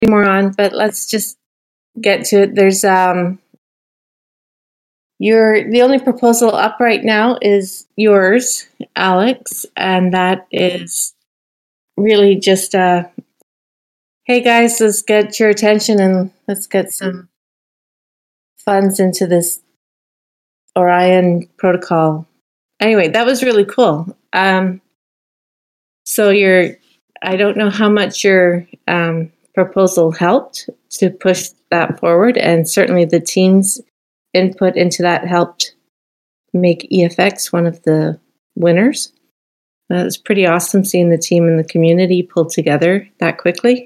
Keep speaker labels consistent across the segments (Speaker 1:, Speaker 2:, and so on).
Speaker 1: more on, but let's just get to it. There's the only proposal up right now is yours, Alex, and that is really just hey guys, let's get your attention and let's get some funds into this Orion protocol. Anyway, that was really cool. So I don't know how much your proposal helped to push that forward, and certainly the team's input into that helped make EFX one of the winners. It was pretty awesome seeing the team and the community pull together that quickly.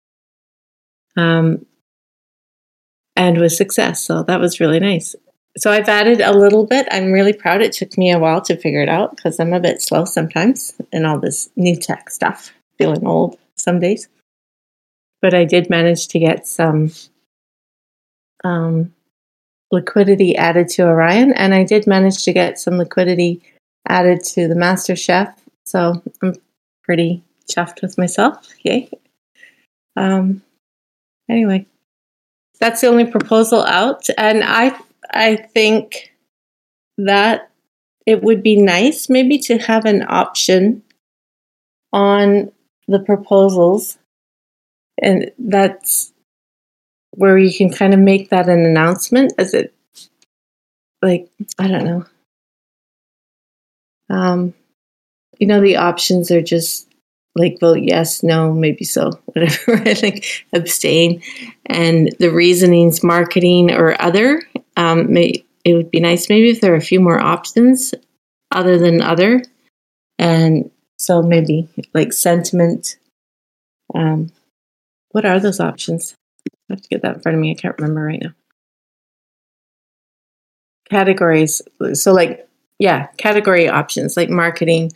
Speaker 1: And with success. So that was really nice. So I've added a little bit. I'm really proud. It took me a while to figure it out because I'm a bit slow sometimes in all this new tech stuff, feeling old some days. But I did manage to get some liquidity added to Orion, and I did manage to get some liquidity added to the Master Chef. So I'm pretty chuffed with myself. Yay. Anyway, that's the only proposal out. And I think that it would be nice maybe to have an option on the proposals. And that's where you can kind of make that an announcement as it, like, I don't know. The options are just like vote yes, no, maybe so, whatever, like abstain. And the reasonings, marketing or other, it would be nice maybe if there are a few more options other than other. And so maybe like sentiment. What are those options? I have to get that in front of me. I can't remember right now. Categories. So category options like marketing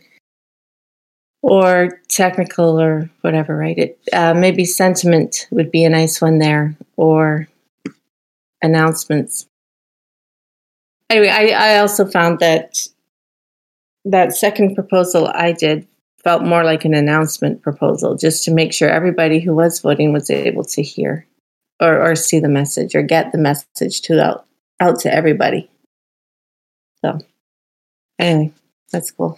Speaker 1: or technical or whatever, right? Maybe sentiment would be a nice one there, or announcements. Anyway, I also found that second proposal I did felt more like an announcement proposal, just to make sure everybody who was voting was able to hear or see the message or get the message out to everybody. So anyway, that's cool.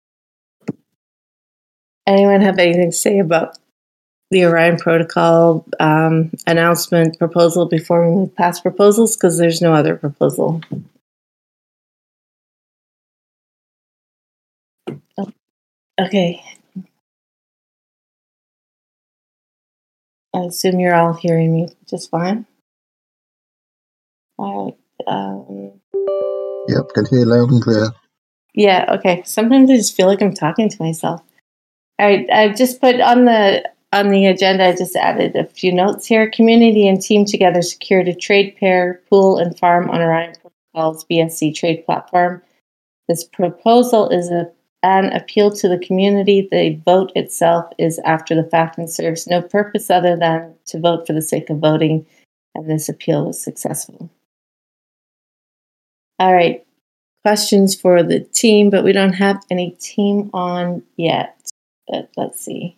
Speaker 1: Anyone have anything to say about the Orion Protocol announcement proposal before we move past proposals? Because there's no other proposal. Oh, okay. I assume you're all hearing me just fine. All right.
Speaker 2: Yep, can hear loud and clear.
Speaker 1: Yeah, okay. Sometimes I just feel like I'm talking to myself. All right, I just put on the agenda, I just added a few notes here. Community and team together secured a trade pair, pool, and farm on Orion Protocol's BSC trade platform. This proposal is an appeal to the community. The vote itself is after the fact and serves no purpose other than to vote for the sake of voting, and this appeal was successful. All right, questions for the team, but we don't have any team on yet. But let's see.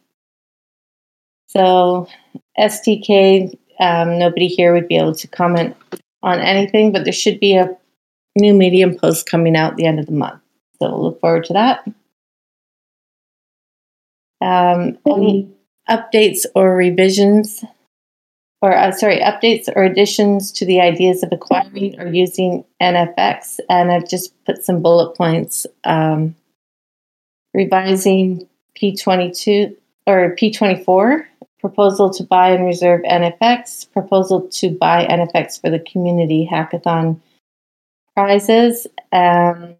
Speaker 1: So STK, nobody here would be able to comment on anything, but there should be a new Medium post coming out at the end of the month. So we'll look forward to that. Any updates or revisions, updates or additions to the ideas of acquiring or using NFX? And I've just put some bullet points. Revising P22 or P24, proposal to buy and reserve NFX, proposal to buy NFX for the community hackathon prizes. Other,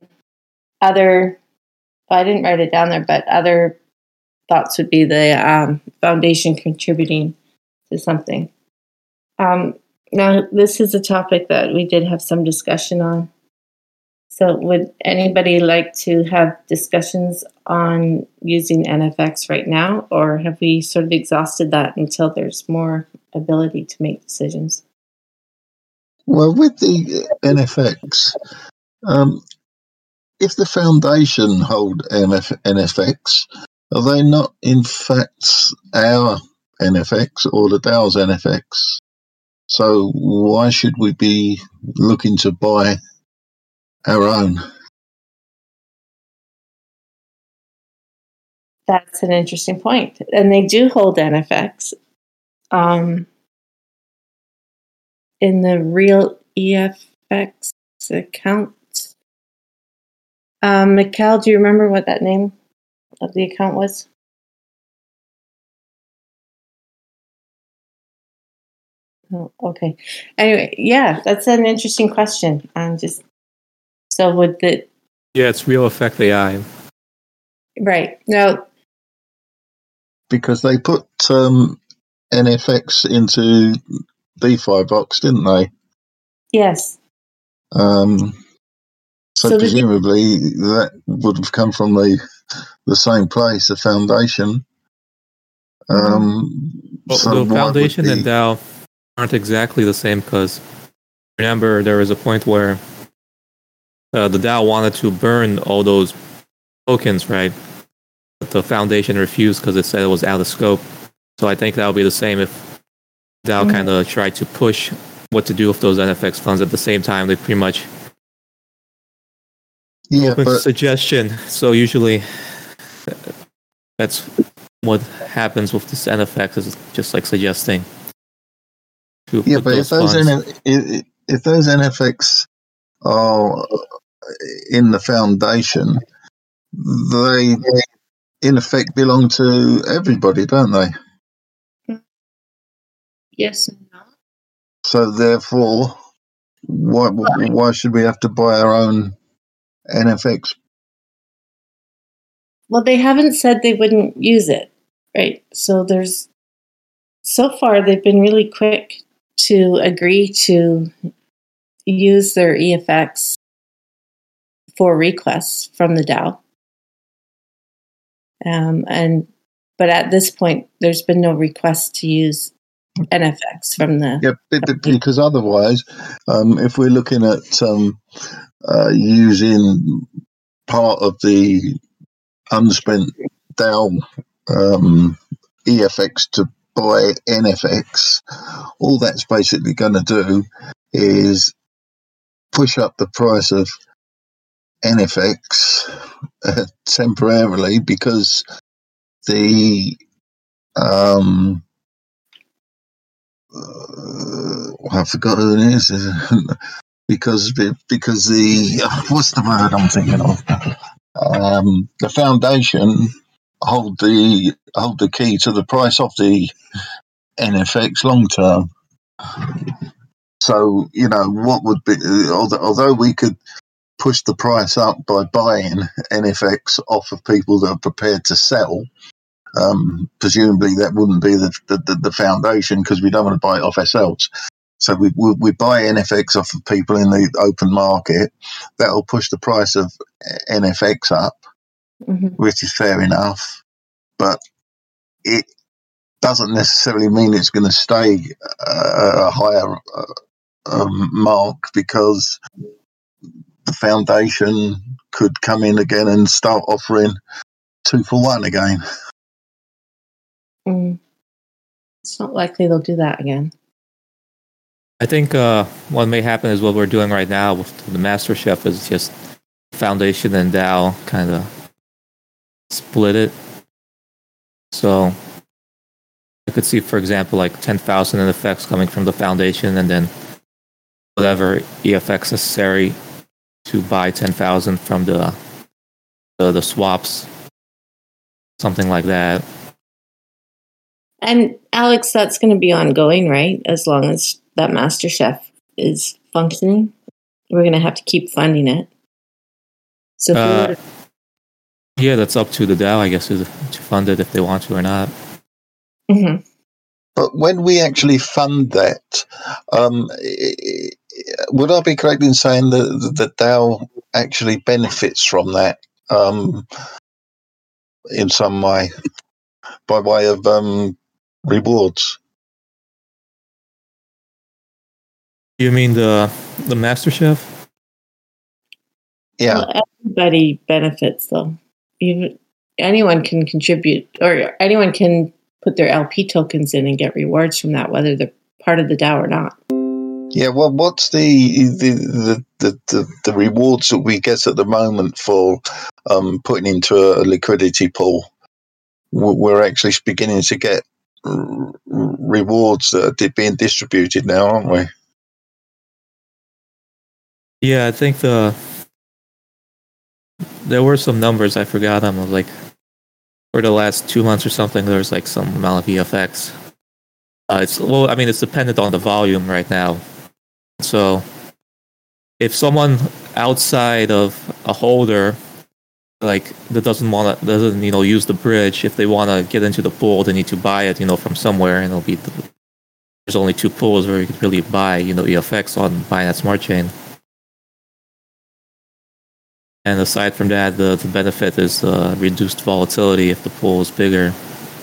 Speaker 1: I didn't write it down there, but other thoughts would be the foundation contributing to something. Now, this is a topic that we did have some discussion on. So would anybody like to have discussions on using NFX right now, or have we sort of exhausted that until there's more ability to make decisions?
Speaker 2: Well, with the NFX, if the foundation hold NFX, are they not in fact our NFX or the DAO's NFX. So why should we be looking to buy our own?
Speaker 1: That's an interesting point. And they do hold NFX in the real EFX account. Mikkel, do you remember what that name of the account was? Oh, okay. Anyway, yeah, that's an interesting question. So would the
Speaker 3: Yeah, it's Real Effect AI.
Speaker 1: right now?
Speaker 2: Because they put NFX into DeFi box, didn't they?
Speaker 1: Yes.
Speaker 2: So presumably that would have come from the same place, the foundation.
Speaker 3: Well, the foundation and DAO aren't exactly the same because remember there was a point where the DAO wanted to burn all those tokens, right? But the foundation refused because it said it was out of scope. So I think that would be the same if DAO kind of tried to push what to do with those NFX funds. At the same time, they pretty much suggestion. So usually that's what happens with this NFX is just like suggesting.
Speaker 2: But if those NFX are in the foundation, they in effect belong to everybody, don't they?
Speaker 1: Yes and no.
Speaker 2: So therefore, why should we have to buy our own NFX?
Speaker 1: Well, they haven't said they wouldn't use it, right? So far they've been really quick to agree to use their EFX for requests from the DAO. But at this point, there's been no request to use NFX from the
Speaker 2: because otherwise, if we're looking at using part of the unspent DAO EFX to buy NFX, all that's basically going to do is push up the price of NFX temporarily because the I forgot who it is because the what's the word I'm thinking of? The foundation hold the key to the price of the NFX long term. So what would be although we could push the price up by buying NFX off of people that are prepared to sell. Presumably that wouldn't be the foundation because we don't want to buy it off ourselves. So we buy NFX off of people in the open market. That'll push the price of NFX up, which is fair enough. But it doesn't necessarily mean it's going to stay a higher mark because the foundation could come in again and start offering 2 for 1 again.
Speaker 1: It's not likely they'll do that again.
Speaker 3: I think what may happen is what we're doing right now with the MasterChef is just foundation and DAO kind of split it. So I could see, for example, like 10,000 NFX coming from the foundation and then whatever EFX necessary to buy 10,000 from the swaps, something like that.
Speaker 1: And Alex, that's going to be ongoing, right? As long as that MasterChef is functioning, we're going to have to keep funding it. So,
Speaker 3: yeah, that's up to the DAO, I guess, to fund it if they want to or not.
Speaker 1: Mm-hmm.
Speaker 2: But when we actually fund that, would I be correct in saying that the DAO actually benefits from that in some way, by way of rewards?
Speaker 3: You mean the MasterChef?
Speaker 2: Yeah.
Speaker 1: Well, everybody benefits, though. Anyone can contribute, or anyone can put their LP tokens in and get rewards from that, whether they're part of the DAO or not.
Speaker 2: Yeah, well, what's the rewards that we get at the moment for putting into a liquidity pool? We're actually beginning to get rewards that are being distributed now, aren't we?
Speaker 3: Yeah, I think there were some numbers, I forgot them, of like for the last 2 months or something, there was like some amount of EFX. It's dependent on the volume right now. So if someone outside of a holder, like that doesn't use the bridge, if they want to get into the pool, they need to buy it, from somewhere, and there's only 2 pools where you could really buy, EFX on Binance Smart Chain. And aside from that, the benefit is reduced volatility if the pool is bigger.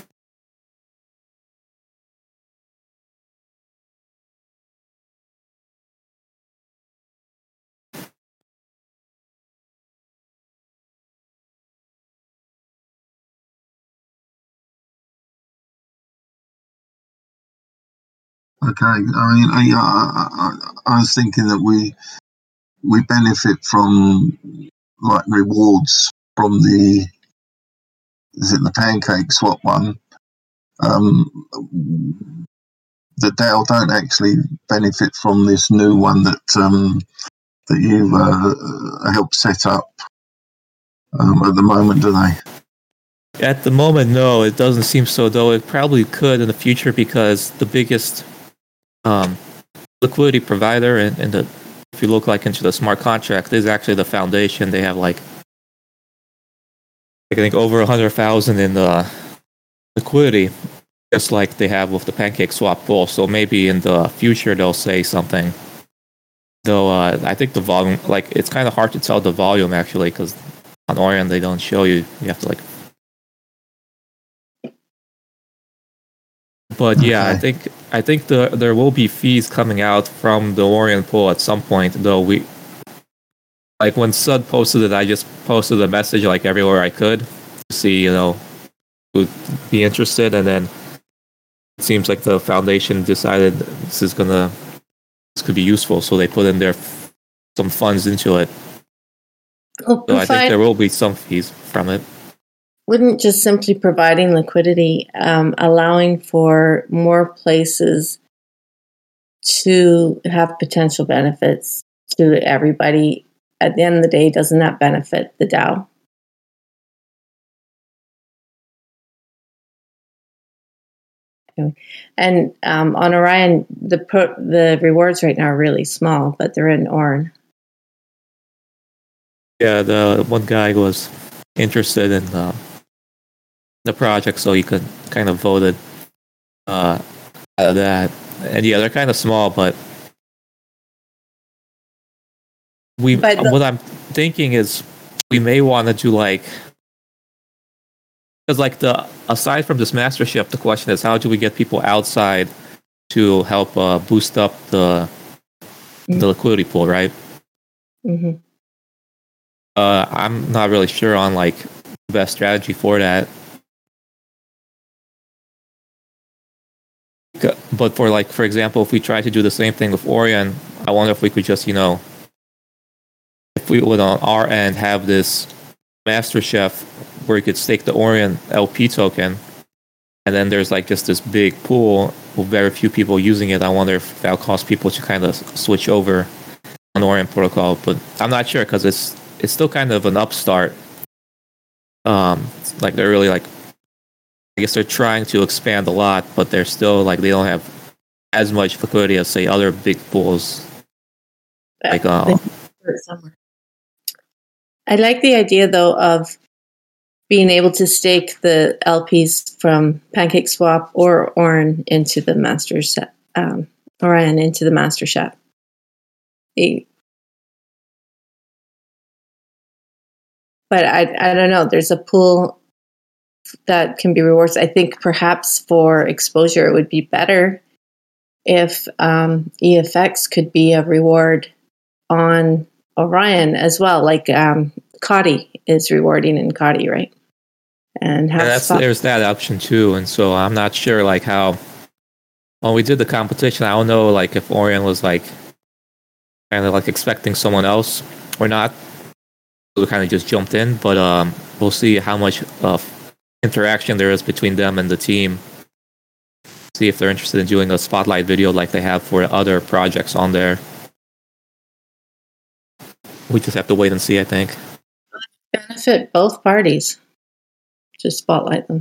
Speaker 2: Okay, I mean, I was thinking that we benefit from like rewards from the pancake swap one. The DAO don't actually benefit from this new one that you've helped set up at the moment, do they?
Speaker 3: At the moment, no, it doesn't seem so, though it probably could in the future, because the biggest liquidity provider if you look like into the smart contract, is actually the foundation. They have I think over 100,000 in the liquidity, just like they have with the Pancake Swap pool. So maybe in the future they'll say something. Though I think the volume, it's kind of hard to tell the volume actually, because on Orion they don't show you. You have to But yeah,
Speaker 2: Okay.
Speaker 3: I think there will be fees coming out from the Orion pool at some point. Though when Sud posted it, I just posted a message everywhere I could to see who'd be interested, and then it seems like the foundation decided this could be useful, so they put in some funds into it. So I think there will be some fees from it.
Speaker 1: Wouldn't just simply providing liquidity, allowing for more places to have potential benefits to everybody, at the end of the day, doesn't that benefit the DAO? And on Orion, the rewards right now are really small, but they're in Orn.
Speaker 3: Yeah, the one guy was interested in the project, so he could kind of voted out of that. And yeah, they're kind of small, but what I'm thinking is we may want to do because aside from this mastership, the question is how do we get people outside to help boost up the liquidity pool, right?
Speaker 1: Mm-hmm.
Speaker 3: I'm not really sure on the best strategy for that. But for example, if we try to do the same thing with Orion, I wonder if we could just, if we would on our end have this master chef where you could stake the Orion LP token, and then there's just this big pool with very few people using it. I wonder if that'll cause people to kind of switch over on Orion protocol, but I'm not sure because it's still kind of an upstart. They're really I guess they're trying to expand a lot, but they're still they don't have as much liquidity as say other big pools. I
Speaker 1: like the idea though of being able to stake the LPs from Pancake Swap or Orion into the master set, Orion into the master chef. But I don't know. There's a pool that can be rewards. I think perhaps for exposure, it would be better if EFX could be a reward on Orion as well, like Kadi is rewarding in Kadi, right? and have
Speaker 3: there's that option too. And so I'm not sure like how when we did the competition, I don't know like if Orion was like kind of like expecting someone else or not. We kind of just jumped in, but we'll see how much interaction there is between them and the team. See if they're interested in doing a spotlight video like they have for other projects on there. We just have to wait and see, I think.
Speaker 1: benefit both parties to spotlight them.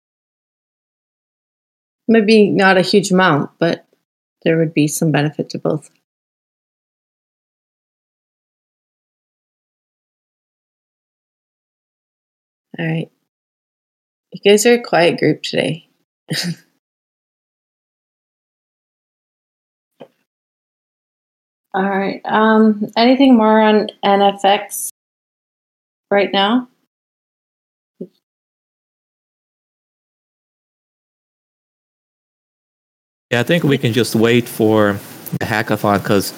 Speaker 1: Maybe not a huge amount, but there would be some benefit to both. All right. You guys are a quiet group today. All right. Anything more on NFX right now?
Speaker 3: Yeah, I think we can just wait for the hackathon because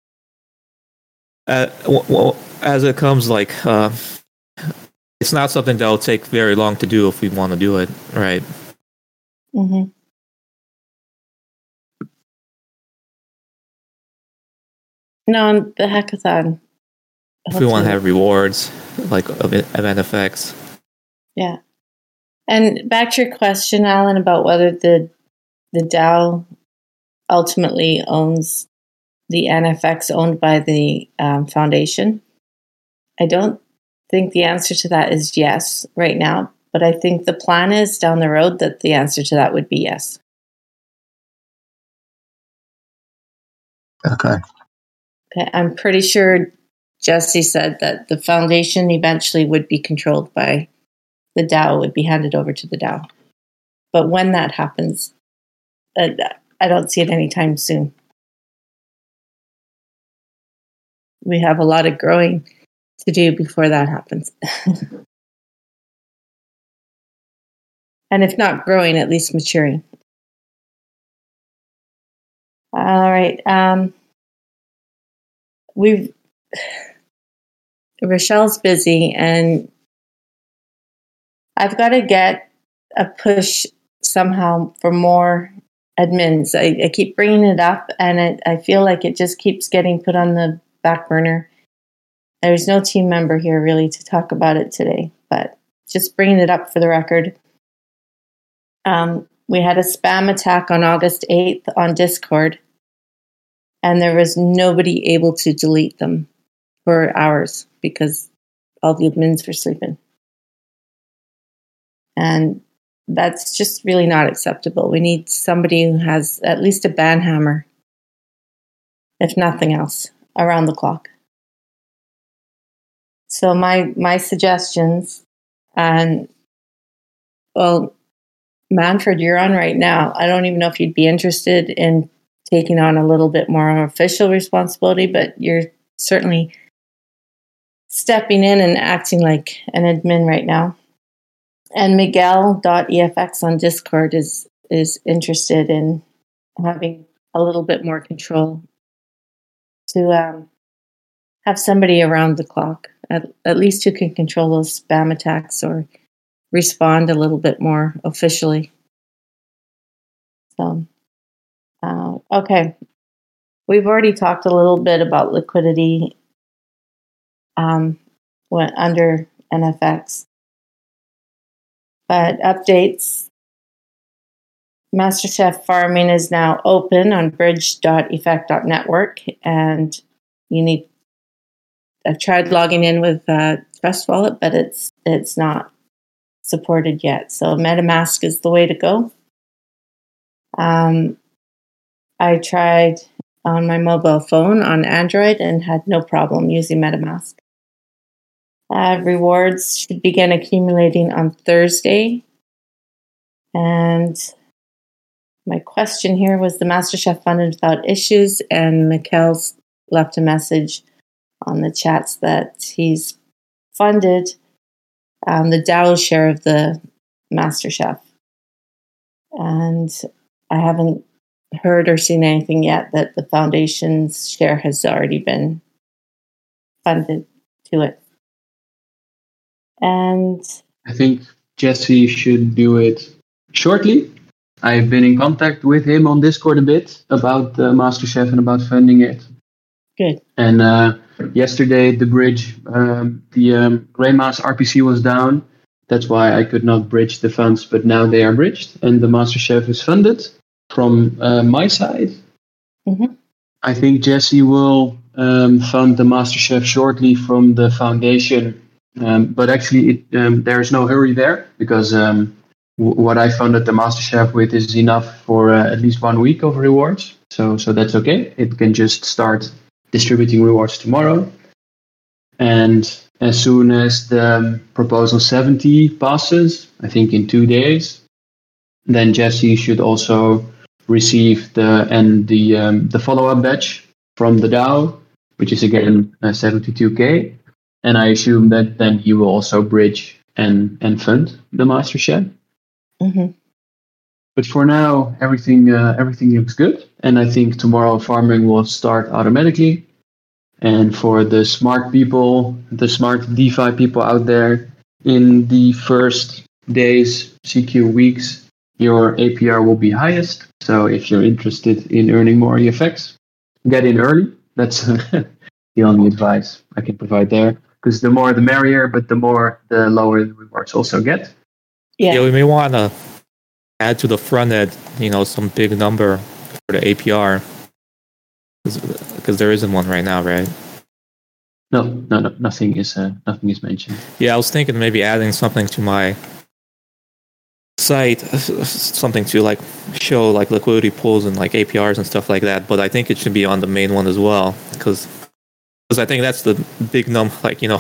Speaker 3: as it comes, like it's not something that will take very long to do if we want to do it, right?
Speaker 1: Mm-hmm. No, the hackathon.
Speaker 3: If we want to have rewards, like of NFX.
Speaker 1: Yeah. And back to your question, Alan, about whether the DAO ultimately owns the NFX owned by the foundation. I don't think the answer to that is yes right now, but I think the plan is down the road that the answer to that would be yes.
Speaker 2: Okay.
Speaker 1: Okay, I'm pretty sure Jesse said that the foundation eventually would be controlled by the DAO, would be handed over to the DAO. But when that happens, I don't see it anytime soon. We have a lot of growing to do before that happens. And if not growing, at least maturing. All right. Rochelle's busy, and I've got to get a push somehow for more admins. I keep bringing it up, and I feel like it just keeps getting put on the back burner. There's no team member here really to talk about it today, but just bringing it up for the record. We had a spam attack on August 8th on Discord, and there was nobody able to delete them for hours because all the admins were sleeping. And that's just really not acceptable. We need somebody who has at least a ban hammer, if nothing else, around the clock. So my suggestions, and well, Manfred, you're on right now. I don't even know if you'd be interested in taking on a little bit more official responsibility, but you're certainly stepping in and acting like an admin right now. And Miguel.efx on Discord is interested in having a little bit more control to have somebody around the clock, at least who can control those spam attacks or respond a little bit more officially. So, okay. We've already talked a little bit about liquidity under NFX. But updates, MasterChef Farming is now open on bridge.effect.network, and I've tried logging in with Trust Wallet, but it's not supported yet. So MetaMask is the way to go. I tried on my mobile phone on Android and had no problem using MetaMask. Rewards should begin accumulating on Thursday. And my question here was the MasterChef funded without issues, and Mikhail's left a message on the chats that he's funded the DAO share of the MasterChef. And I haven't heard or seen anything yet that the foundation's share has already been funded to it. And
Speaker 4: I think Jesse should do it shortly. I've been in contact with him on Discord a bit about the MasterChef and about funding it.
Speaker 1: Good.
Speaker 4: And yesterday, the bridge, the Greymass RPC was down. That's why I could not bridge the funds, but now they are bridged, and the MasterChef is funded from my side.
Speaker 1: Mm-hmm.
Speaker 4: I think Jesse will fund the MasterChef shortly from the foundation, but actually, there's no hurry there because what I funded the MasterChef with is enough for at least 1 week of rewards. So that's okay. It can just start distributing rewards tomorrow. And as soon as the proposal 70 passes, I think in 2 days, then Jesse should also receive the follow-up batch from the DAO, which is again 72K. And I assume that then he will also bridge and fund the MasterChef.
Speaker 1: Mm-hmm.
Speaker 4: But for now, everything looks good. And I think tomorrow farming will start automatically. And for the smart people, the smart DeFi people out there, in the first days, CQ weeks, your APR will be highest. So if you're interested in earning more EFX, get in early. That's the only advice I can provide there. Because the more the merrier, but the more the lower the rewards also get.
Speaker 1: Yeah.
Speaker 3: We may want to add to the front end, some big number for the APR. Because there isn't one right now, right?
Speaker 4: No, nothing is mentioned.
Speaker 3: Yeah, I was thinking maybe adding something to my site, something to show liquidity pools and APRs and stuff like that. But I think it should be on the main one as well, because I think that's the big number.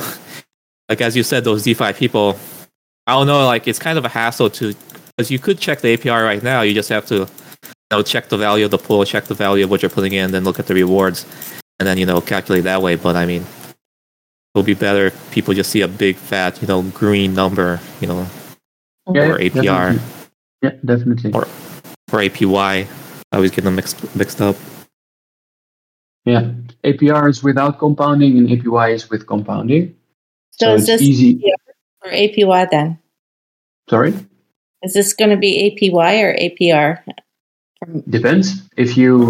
Speaker 3: As you said, those DeFi people, I don't know, it's kind of a hassle because you could check the APR right now. You just have to check the value of the pool, check the value of what you're putting in, then look at the rewards, and then calculate that way. But I mean, it'll be better if people just see a big fat green number, or APR.
Speaker 4: Definitely. Yeah, definitely.
Speaker 3: Or APY. I always get them mixed up.
Speaker 4: Yeah, APR is without compounding and APY is with compounding.
Speaker 1: So is
Speaker 4: it's
Speaker 1: this
Speaker 4: easy.
Speaker 1: APR or APY then?
Speaker 4: Sorry?
Speaker 1: Is this going to be APY or APR?
Speaker 4: Depends. If you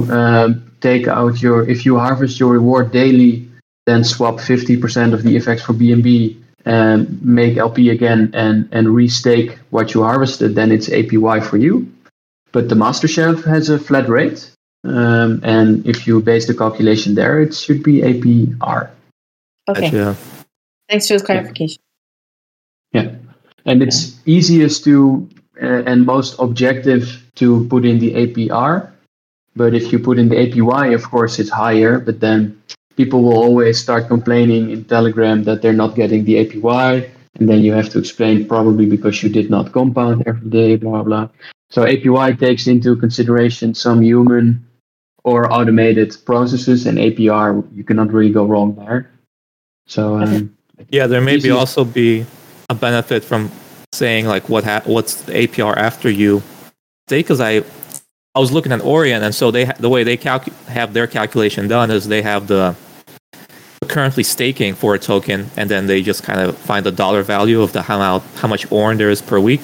Speaker 4: if you harvest your reward daily, then swap 50% of the effects for BNB and make LP again and restake what you harvested, then it's APY for you. But the MasterChef has a flat rate. And if you base the calculation there, it should be APR.
Speaker 1: Okay.
Speaker 3: Gotcha.
Speaker 1: Thanks for the clarification.
Speaker 4: Yeah. And it's easiest to and most objective to put in the APR. But if you put in the APY, of course, it's higher. But then people will always start complaining in Telegram that they're not getting the APY. And then you have to explain probably because you did not compound every day, blah, blah. So APY takes into consideration some human or automated processes, and APR, you cannot really go wrong there. So
Speaker 3: there may also be a benefit from saying what's the APR after you stake, because I was looking at Orient, and so the way they have their calculation done is they have the currently staking for a token, and then they just kind of find the dollar value of how much ORN there is per week,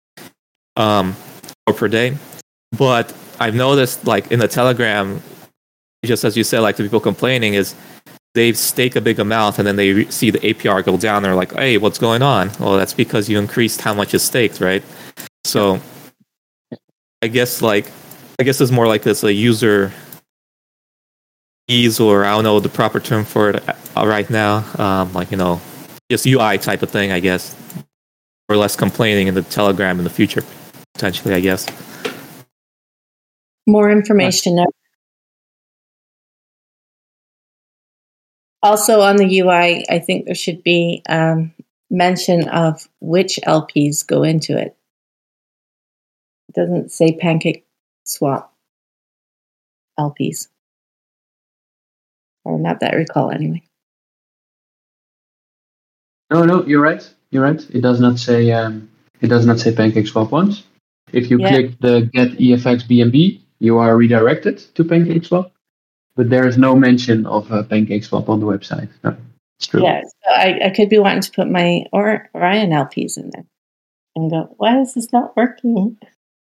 Speaker 3: or per day. But I've noticed, in the Telegram, just as you said, the people complaining is they stake a big amount and then they see the APR go down. They're like, "Hey, what's going on?" Well, that's because you increased how much is staked, right? So, I guess it's more like it's a user ease, or I don't know the proper term for it right now. Just UI type of thing, I guess, or less complaining in the Telegram in the future, potentially, I guess.
Speaker 1: More information. Also on the UI, I think there should be mention of which LPs go into it. It doesn't say Pancake Swap LPs. Or not that I recall anyway.
Speaker 4: No, you're right. You're right. It does not say Pancake Swap once. If you click the Get EFX BNB, you are redirected to Pancake Swap. But there is no mention of Pancake Swap on the website. No, it's true.
Speaker 1: Yeah, so I could be wanting to put my Orion LPs in there. and go, why is this not working?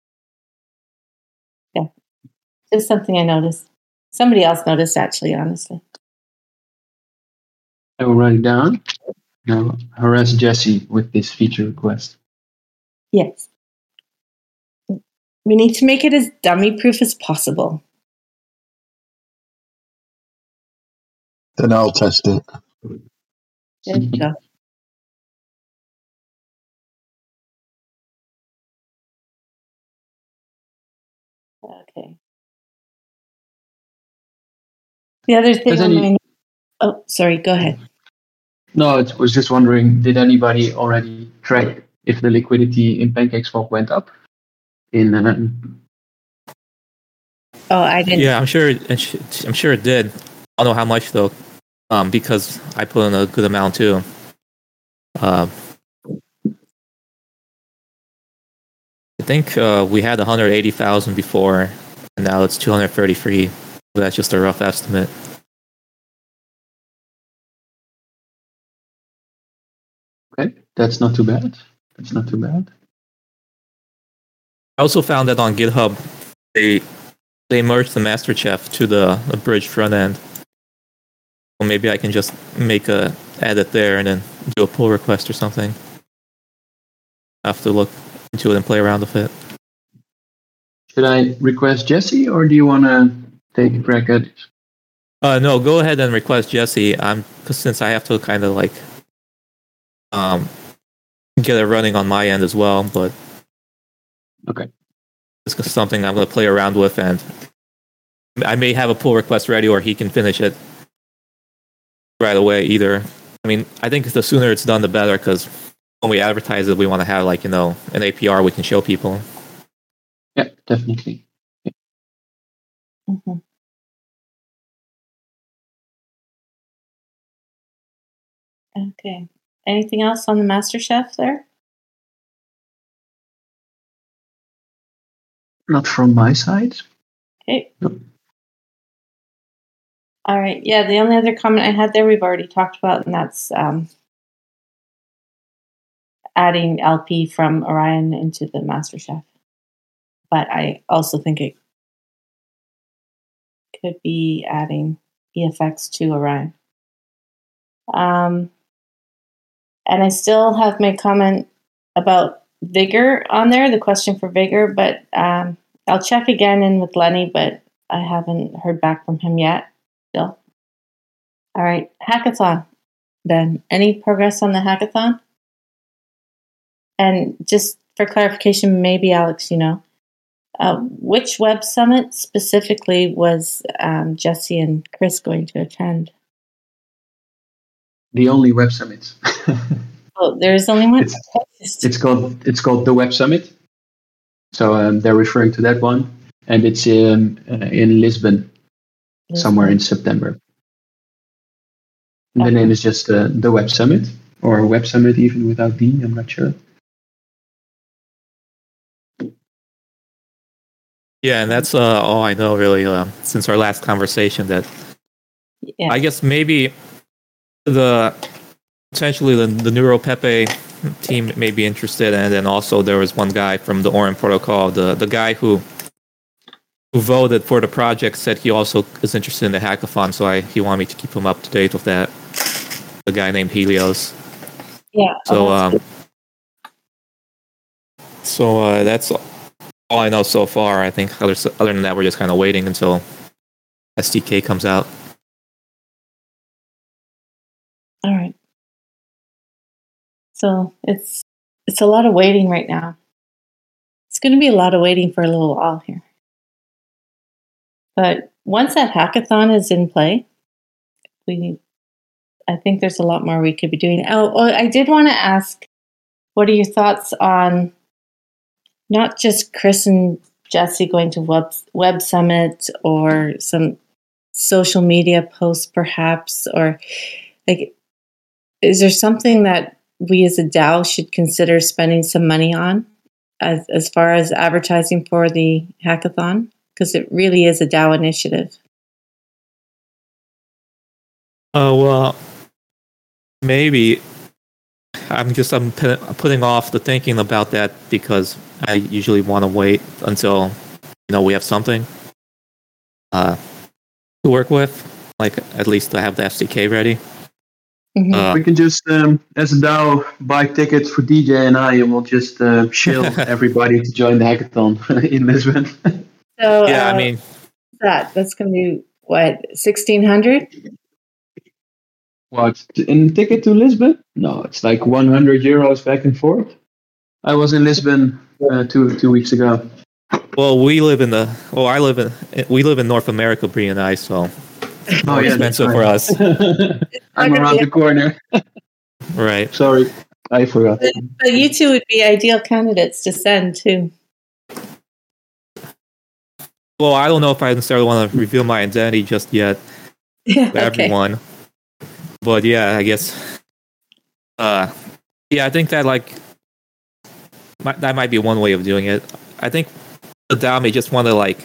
Speaker 1: Yeah, just something I noticed. Somebody else noticed, actually, honestly.
Speaker 4: I will write it down. Now harass Jesse with this feature request.
Speaker 1: Yes. We need to make it as dummy-proof as possible.
Speaker 2: Then I'll test it.
Speaker 1: There you go. Okay. The other thing on my... Oh, sorry, go ahead.
Speaker 4: No, I was just wondering, did anybody already track if the liquidity in PancakeSwap went up?
Speaker 1: Oh, I didn't.
Speaker 3: Yeah, I'm sure it did. I don't know how much though, because I put in a good amount too. I think we had 180,000 before, and now it's 233. But that's just a rough estimate.
Speaker 4: Okay, that's not too bad. That's not too bad.
Speaker 3: I also found that on GitHub, they merged the MasterChef to the bridge front end. Well, maybe I can just make a edit there and then do a pull request or something. I have to look into it and play around with it.
Speaker 4: Should I request Jesse, or do you want to take a crack at it?
Speaker 3: No, go ahead and request Jesse. Since I have to kind of like get it running on my end as well, but
Speaker 4: okay,
Speaker 3: it's something I'm going to play around with, and I may have a pull request ready, or he can finish it right away. Either, I mean, I think the sooner it's done, the better, because when we advertise it, we want to have like an APR we can show people.
Speaker 4: Yeah, definitely. Yeah.
Speaker 1: Mm-hmm. Okay. Anything else on the MasterChef there?
Speaker 4: Not from my side.
Speaker 1: Okay.
Speaker 4: No.
Speaker 1: All right. Yeah, the only other comment I had there we've already talked about, and that's adding LP from Orion into the MasterChef. But I also think it could be adding EFX to Orion. And I still have my comment about Vigor on there, the question for Vigor, but I'll check again in with Lenny, but I haven't heard back from him yet still. All right, hackathon. Ben, any progress on the hackathon? And just for clarification, maybe Alex, which web summit specifically was Jesse and Chris going to attend?
Speaker 4: The only web summit.
Speaker 1: Oh, there's only one.
Speaker 4: It's called the Web Summit. So they're referring to that one, and it's in Lisbon, somewhere in September. The name is just the Web Summit, or Web Summit even without D. I'm not sure.
Speaker 3: Yeah, and that's all I know really since our last conversation. That I guess maybe potentially the NeuroPepe team may be interested, and then also there was one guy from the Orin Protocol, the guy who voted for the project, said he also is interested in the hackathon, so he wanted me to keep him up to date with that. The guy named Helios.
Speaker 1: Yeah.
Speaker 3: So that's all I know so far. I think other than that, we're just kind of waiting until SDK comes out.
Speaker 1: All right. So it's a lot of waiting right now. It's going to be a lot of waiting for a little while here. But once that hackathon is in play, I think there's a lot more we could be doing. Oh, I did want to ask, what are your thoughts on not just Chris and Jesse going to Web Summit, or some social media posts perhaps, or like, is there something that we as a DAO should consider spending some money on as far as advertising for the hackathon? Because it really is a DAO initiative.
Speaker 3: Well, maybe I'm putting off the thinking about that because I usually want to wait until we have something to work with, like at least to have the SDK ready.
Speaker 4: We can just, as a DAO, buy tickets for DJ and I, and we'll just shill everybody to join the hackathon in Lisbon.
Speaker 1: So
Speaker 3: yeah, I mean,
Speaker 1: that's going to be what, 1,600?
Speaker 4: What, in ticket to Lisbon? No, it's like €100 back and forth. I was in Lisbon 2 weeks ago.
Speaker 3: Well, we live in North America, Bree and I, so it's more expensive for us.
Speaker 4: I'm around the corner.
Speaker 3: Right.
Speaker 4: Sorry, I forgot.
Speaker 1: But you two would be ideal candidates to send too.
Speaker 3: Well, I don't know if I necessarily want to reveal my identity just yet to everyone. But yeah, I guess. I think that that might be one way of doing it. I think the DAO may just want to like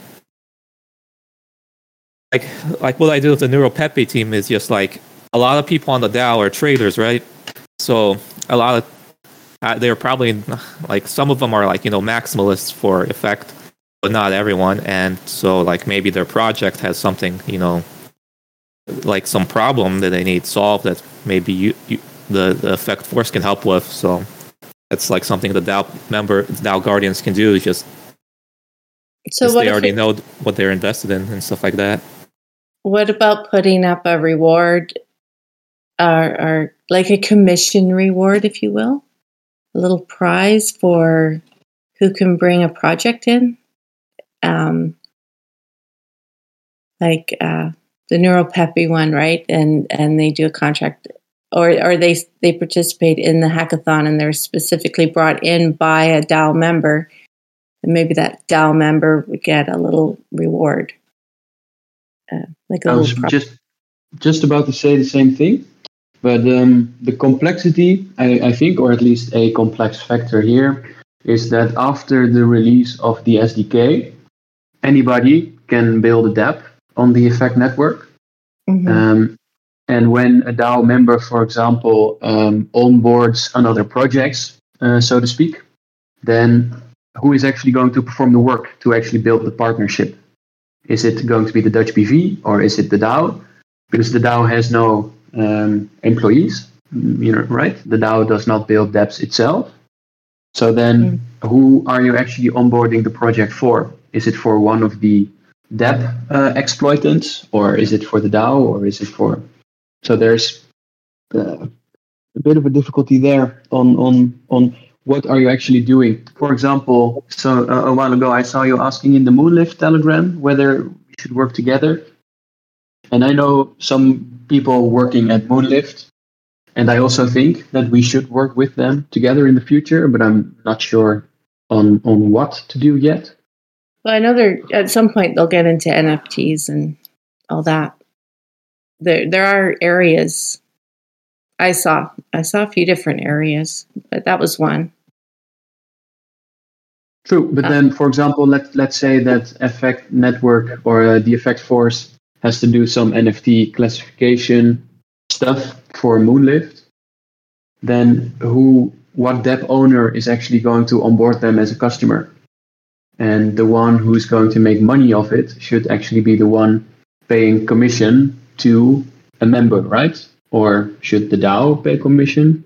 Speaker 3: what I do with the NeuroPepe team is just like a lot of people on the DAO are traders, right? So a lot of they're probably like some of them are like maximalists for effect, but not everyone. And so like maybe their project has something like some problem that they need solved that maybe the effect force can help with. So it's like something the DAO guardians can do is just they already know what they're invested in and stuff like that.
Speaker 1: What about putting up a reward or like a commission reward, if you will? A little prize for who can bring a project in? Like the NeuroPepe one, right? And they do a contract, or they participate in the hackathon and they're specifically brought in by a DAO member. And maybe that DAO member would get a little reward.
Speaker 4: I was just about to say the same thing, but the complexity, I think, or at least a complex factor here, is that after the release of the SDK, anybody can build a dApp on the Effect network. Mm-hmm. And when a DAO member, for example, onboards another project, so to speak, then who is actually going to perform the work to actually build the partnership? Is it going to be the Dutch BV or is it the DAO? Because the DAO has no employees, right? The DAO does not build dApps itself. So then who are you actually onboarding the project for? Is it for one of the dApp exploitants, or is it for the DAO, or is it for... So there's a bit of a difficulty there on what are you actually doing? For example, so a while ago I saw you asking in the Moonlift Telegram whether we should work together. And I know some people working at Moonlift, and I also think that we should work with them together in the future, but I'm not sure on what to do yet.
Speaker 1: Well, I know at some point they'll get into NFTs and all that. There are areas. I saw a few different areas, but that was one.
Speaker 4: True, but then, for example, let's say that Effect Network or the Effect Force has to do some NFT classification stuff for Moonlift. Then what dApp owner is actually going to onboard them as a customer? And the one who's going to make money off it should actually be the one paying commission to a member, right? Or should the DAO pay commission?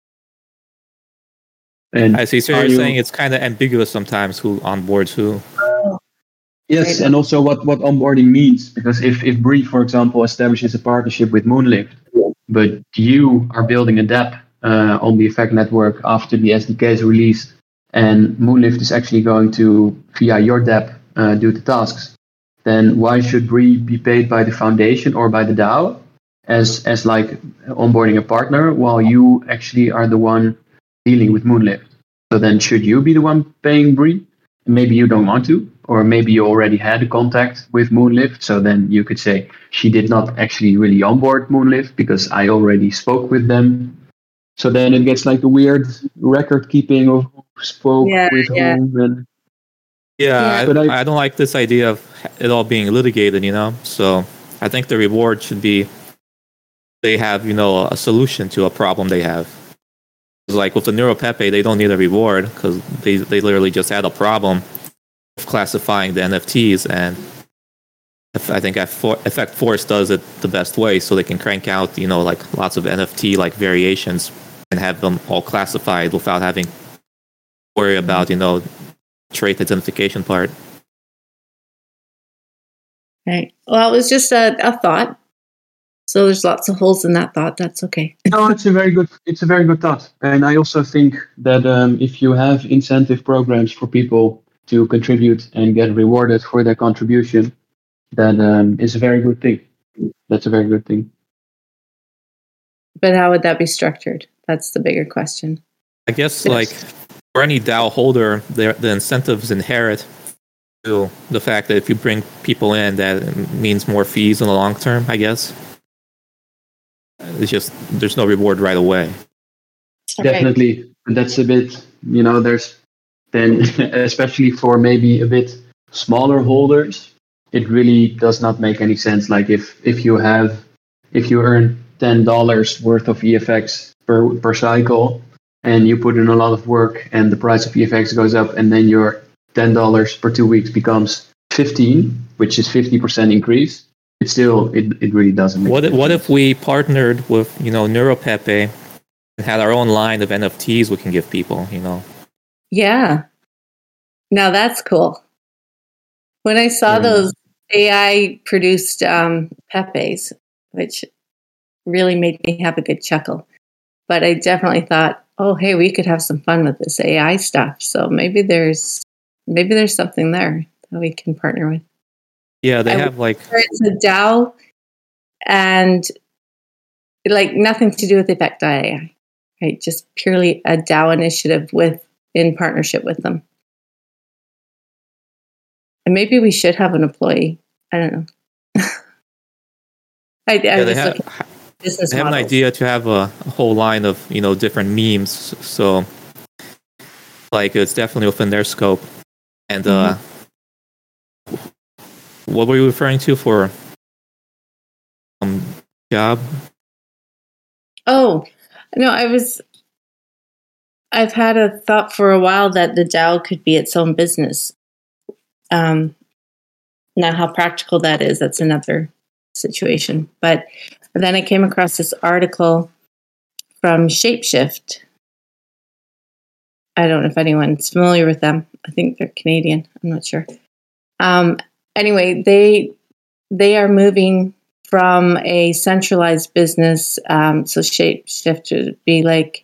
Speaker 3: And I see. So you're saying it's kind of ambiguous sometimes who onboards who.
Speaker 4: Yes, and also what onboarding means. Because if Bree, for example, establishes a partnership with Moonlift, but you are building a dApp on the Effect network after the SDK is released, and Moonlift is actually going to, via your dApp, do the tasks, then why should Bree be paid by the foundation or by the DAO as like onboarding a partner, while you actually are the one dealing with Moonlift? So then should you be the one paying Bree? Maybe you don't want to, or maybe you already had a contact with Moonlift, so then you could say, she did not actually really onboard Moonlift because I already spoke with them. So then it gets like a weird record keeping of who spoke with whom. And
Speaker 3: but I don't like this idea of it all being litigated, So I think the reward should be they have, a solution to a problem they have. Like with the NeuroPepe, they don't need a reward because they literally just had a problem of classifying the NFTs, and I think Effect Force does it the best way, so they can crank out, like lots of NFT like variations and have them all classified without having to worry about, trait identification part.
Speaker 1: Right. Well, it was just a thought. So there's lots of holes in that thought. That's okay.
Speaker 4: No, it's a very good thought. And I also think that if you have incentive programs for people to contribute and get rewarded for their contribution, that is a very good thing. That's a very good thing.
Speaker 1: But how would that be structured? That's the bigger question.
Speaker 3: I guess like for any DAO holder, the incentives inherit to the fact that if you bring people in, that means more fees in the long term, I guess. It's just there's no reward right away.
Speaker 4: Definitely. And that's a bit, there's then, especially for maybe a bit smaller holders, it really does not make any sense. Like if you earn $10 worth of EFX per cycle, and you put in a lot of work and the price of EFX goes up, and then your $10 per 2 weeks becomes 15, which is 50% increase. It really doesn't make sense.
Speaker 3: What if we partnered with, NeuroPepe and had our own line of NFTs we can give people,
Speaker 1: Yeah. Now that's cool. When I saw those AI produced Pepes, which really made me have a good chuckle, but I definitely thought, oh, hey, we could have some fun with this AI stuff. So maybe there's something there that we can partner with.
Speaker 3: Yeah, they have like
Speaker 1: it's a DAO and like nothing to do with Effect.ai, right? Just purely a DAO initiative in partnership with them. And maybe we should have an employee. I don't know. They have
Speaker 3: an idea to have a whole line of different memes, so like it's definitely within their scope. And what were you referring to for job?
Speaker 1: Oh no, I've had a thought for a while that the DAO could be its own business. Now, how practical that is, that's another situation. But then I came across this article from Shapeshift. I don't know if anyone's familiar with them. I think they're Canadian. I'm not sure. Anyway, they are moving from a centralized business. So Shapeshift would be like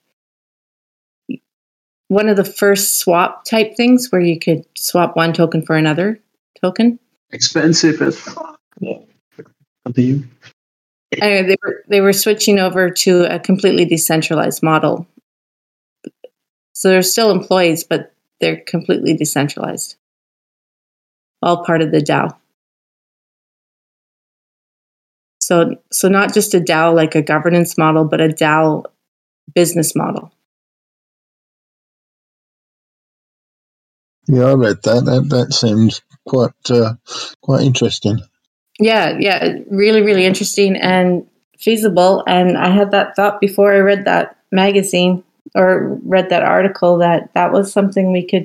Speaker 1: one of the first swap type things where you could swap one token for another token.
Speaker 4: Expensive as fuck. Up to you.
Speaker 1: Anyway, they were switching over to a completely decentralized model. So they're still employees, but they're completely decentralized. All part of the DAO. So not just a DAO like a governance model, but a DAO business model.
Speaker 2: Yeah, I read that. That seems quite interesting.
Speaker 1: Yeah, really, really interesting and feasible. And I had that thought before I read that magazine or read that article that was something we could,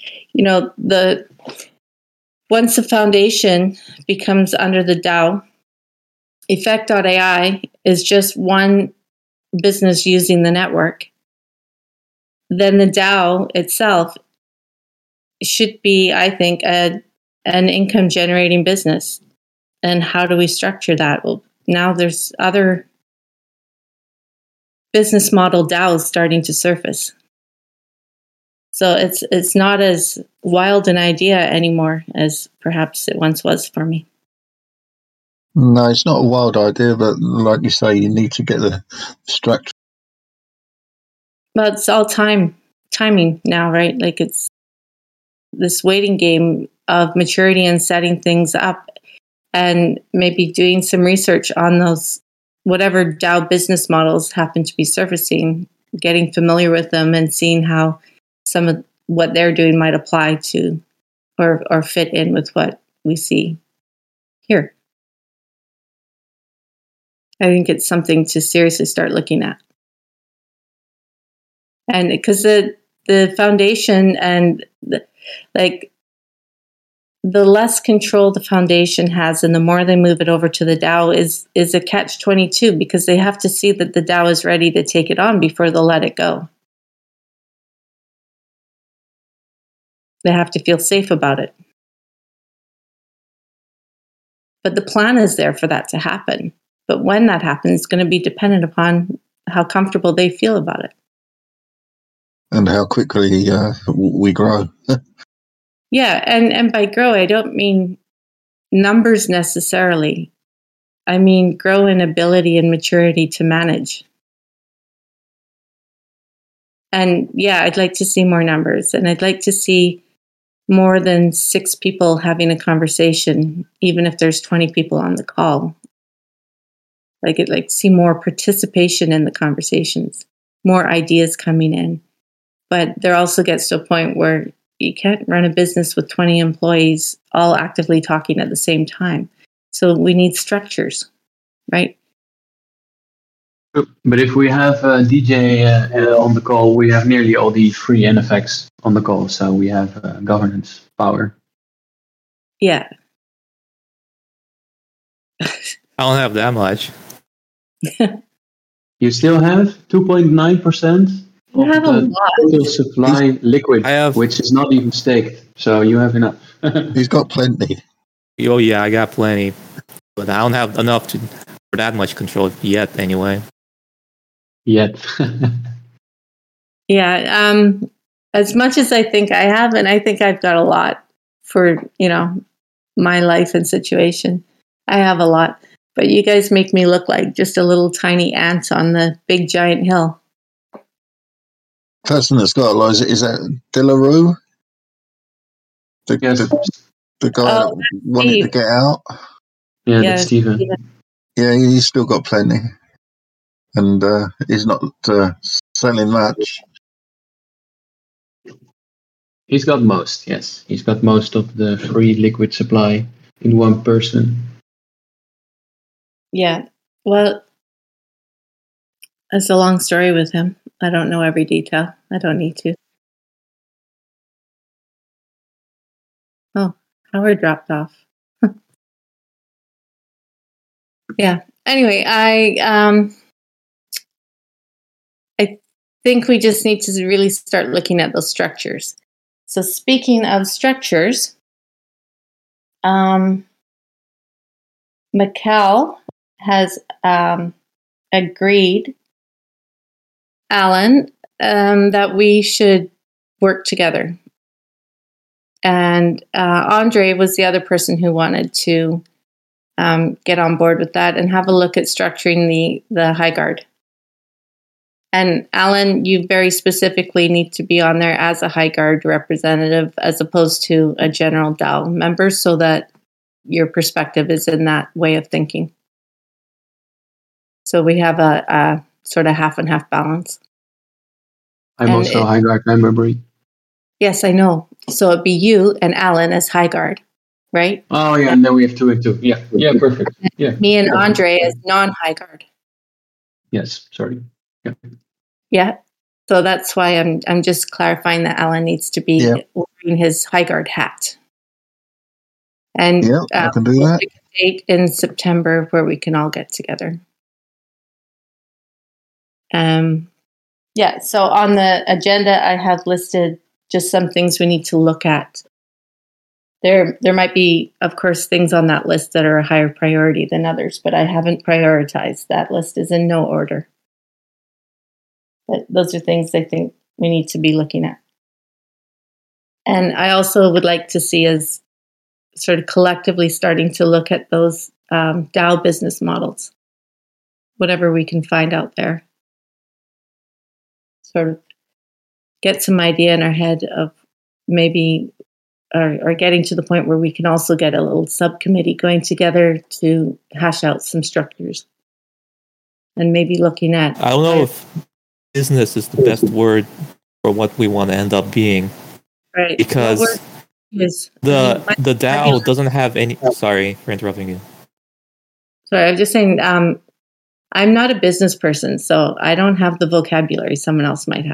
Speaker 1: once the foundation becomes under the DAO, Effect.ai is just one business using the network. Then the DAO itself should be, I think, an income generating business. And how do we structure that? Well, now there's other business model DAOs starting to surface. So it's not as wild an idea anymore as perhaps it once was for me.
Speaker 2: No, it's not a wild idea, but like you say, you need to get the structure.
Speaker 1: Well, it's all timing now, right? Like it's this waiting game of maturity and setting things up and maybe doing some research on those, whatever DAO business models happen to be surfacing, getting familiar with them and seeing how some of what they're doing might apply to or fit in with what we see here. I think it's something to seriously start looking at. And because the foundation and the less control the foundation has and the more they move it over to the DAO is a catch-22, because they have to see that the DAO is ready to take it on before they'll let it go. They have to feel safe about it. But the plan is there for that to happen. But when that happens, it's going to be dependent upon how comfortable they feel about it.
Speaker 2: And how quickly we grow.
Speaker 1: Yeah, and by grow, I don't mean numbers necessarily. I mean grow in ability and maturity to manage. And yeah, I'd like to see more numbers, and I'd like to see more than 6 people having a conversation, even if there's 20 people on the call. I'd like to see more participation in the conversations, more ideas coming in. But there also gets to a point where you can't run a business with 20 employees all actively talking at the same time. So we need structures, right?
Speaker 4: But if we have DJ on the call, we have nearly all the free NFX on the call, so we have governance power.
Speaker 1: Yeah.
Speaker 3: I don't have that much.
Speaker 4: You still have 2.9%
Speaker 1: You
Speaker 4: of
Speaker 1: have a
Speaker 4: the
Speaker 1: lot.
Speaker 4: total supply liquid,
Speaker 3: I have-
Speaker 4: which is not even staked. So you have enough.
Speaker 2: He's got plenty.
Speaker 3: Oh yeah, I got plenty, but I don't have enough for that much control yet. Anyway,
Speaker 4: Yet.
Speaker 1: Yeah. As much as I think I have, and I think I've got a lot for, my life and situation. I have a lot. But you guys make me look like just a little tiny ant on the big giant hill.
Speaker 2: Person that's got a lot, is that Delarue?
Speaker 4: Yes.
Speaker 2: The guy that wanted to
Speaker 1: Steve.
Speaker 2: get out?
Speaker 4: Yeah,
Speaker 1: Yeah,
Speaker 4: that's Steven.
Speaker 1: Steven.
Speaker 2: Yeah, he's still got plenty. And he's not selling much.
Speaker 4: He's got most, yes. He's got most of the free liquid supply in one person.
Speaker 1: Yeah. Well, it's a long story with him. I don't know every detail. I don't need to. Oh, Howard dropped off. Yeah. Anyway, I think we just need to really start looking at those structures. So speaking of structures, Mikkel has agreed, Alan, that we should work together. And Andre was the other person who wanted to get on board with that and have a look at structuring the High Guard. And Alan, you very specifically need to be on there as a High Guard representative as opposed to a general DAO member, so that your perspective is in that way of thinking. So we have a sort of half and half balance.
Speaker 4: I'm also a High Guard member, Brie.
Speaker 1: Yes, I know. So it'd be you and Alan as High Guard, right?
Speaker 4: Oh, yeah, and then we have 2 and 2. Yeah, perfect. Yeah.
Speaker 1: Me and Andre as non-High Guard.
Speaker 4: Yes, sorry. Yeah.
Speaker 1: Yeah. So that's why I'm just clarifying that Alan needs to be wearing his High Guard hat. And
Speaker 2: I can do that.
Speaker 1: Pick a date in September where we can all get together. So on the agenda, I have listed just some things we need to look at. There might be, of course, things on that list that are a higher priority than others, but I haven't prioritized. That list is in no order. But those are things I think we need to be looking at. And I also would like to see us sort of collectively starting to look at those DAO business models, whatever we can find out there. Sort of get some idea in our head of maybe or getting to the point where we can also get a little subcommittee going together to hash out some structures. And maybe looking at...
Speaker 3: I don't know if business is the best word for what we want to end up being.
Speaker 1: Right.
Speaker 3: Because the DAO doesn't have any... Sorry for interrupting you.
Speaker 1: Sorry, I'm just saying, I'm not a business person, so I don't have the vocabulary someone else might have.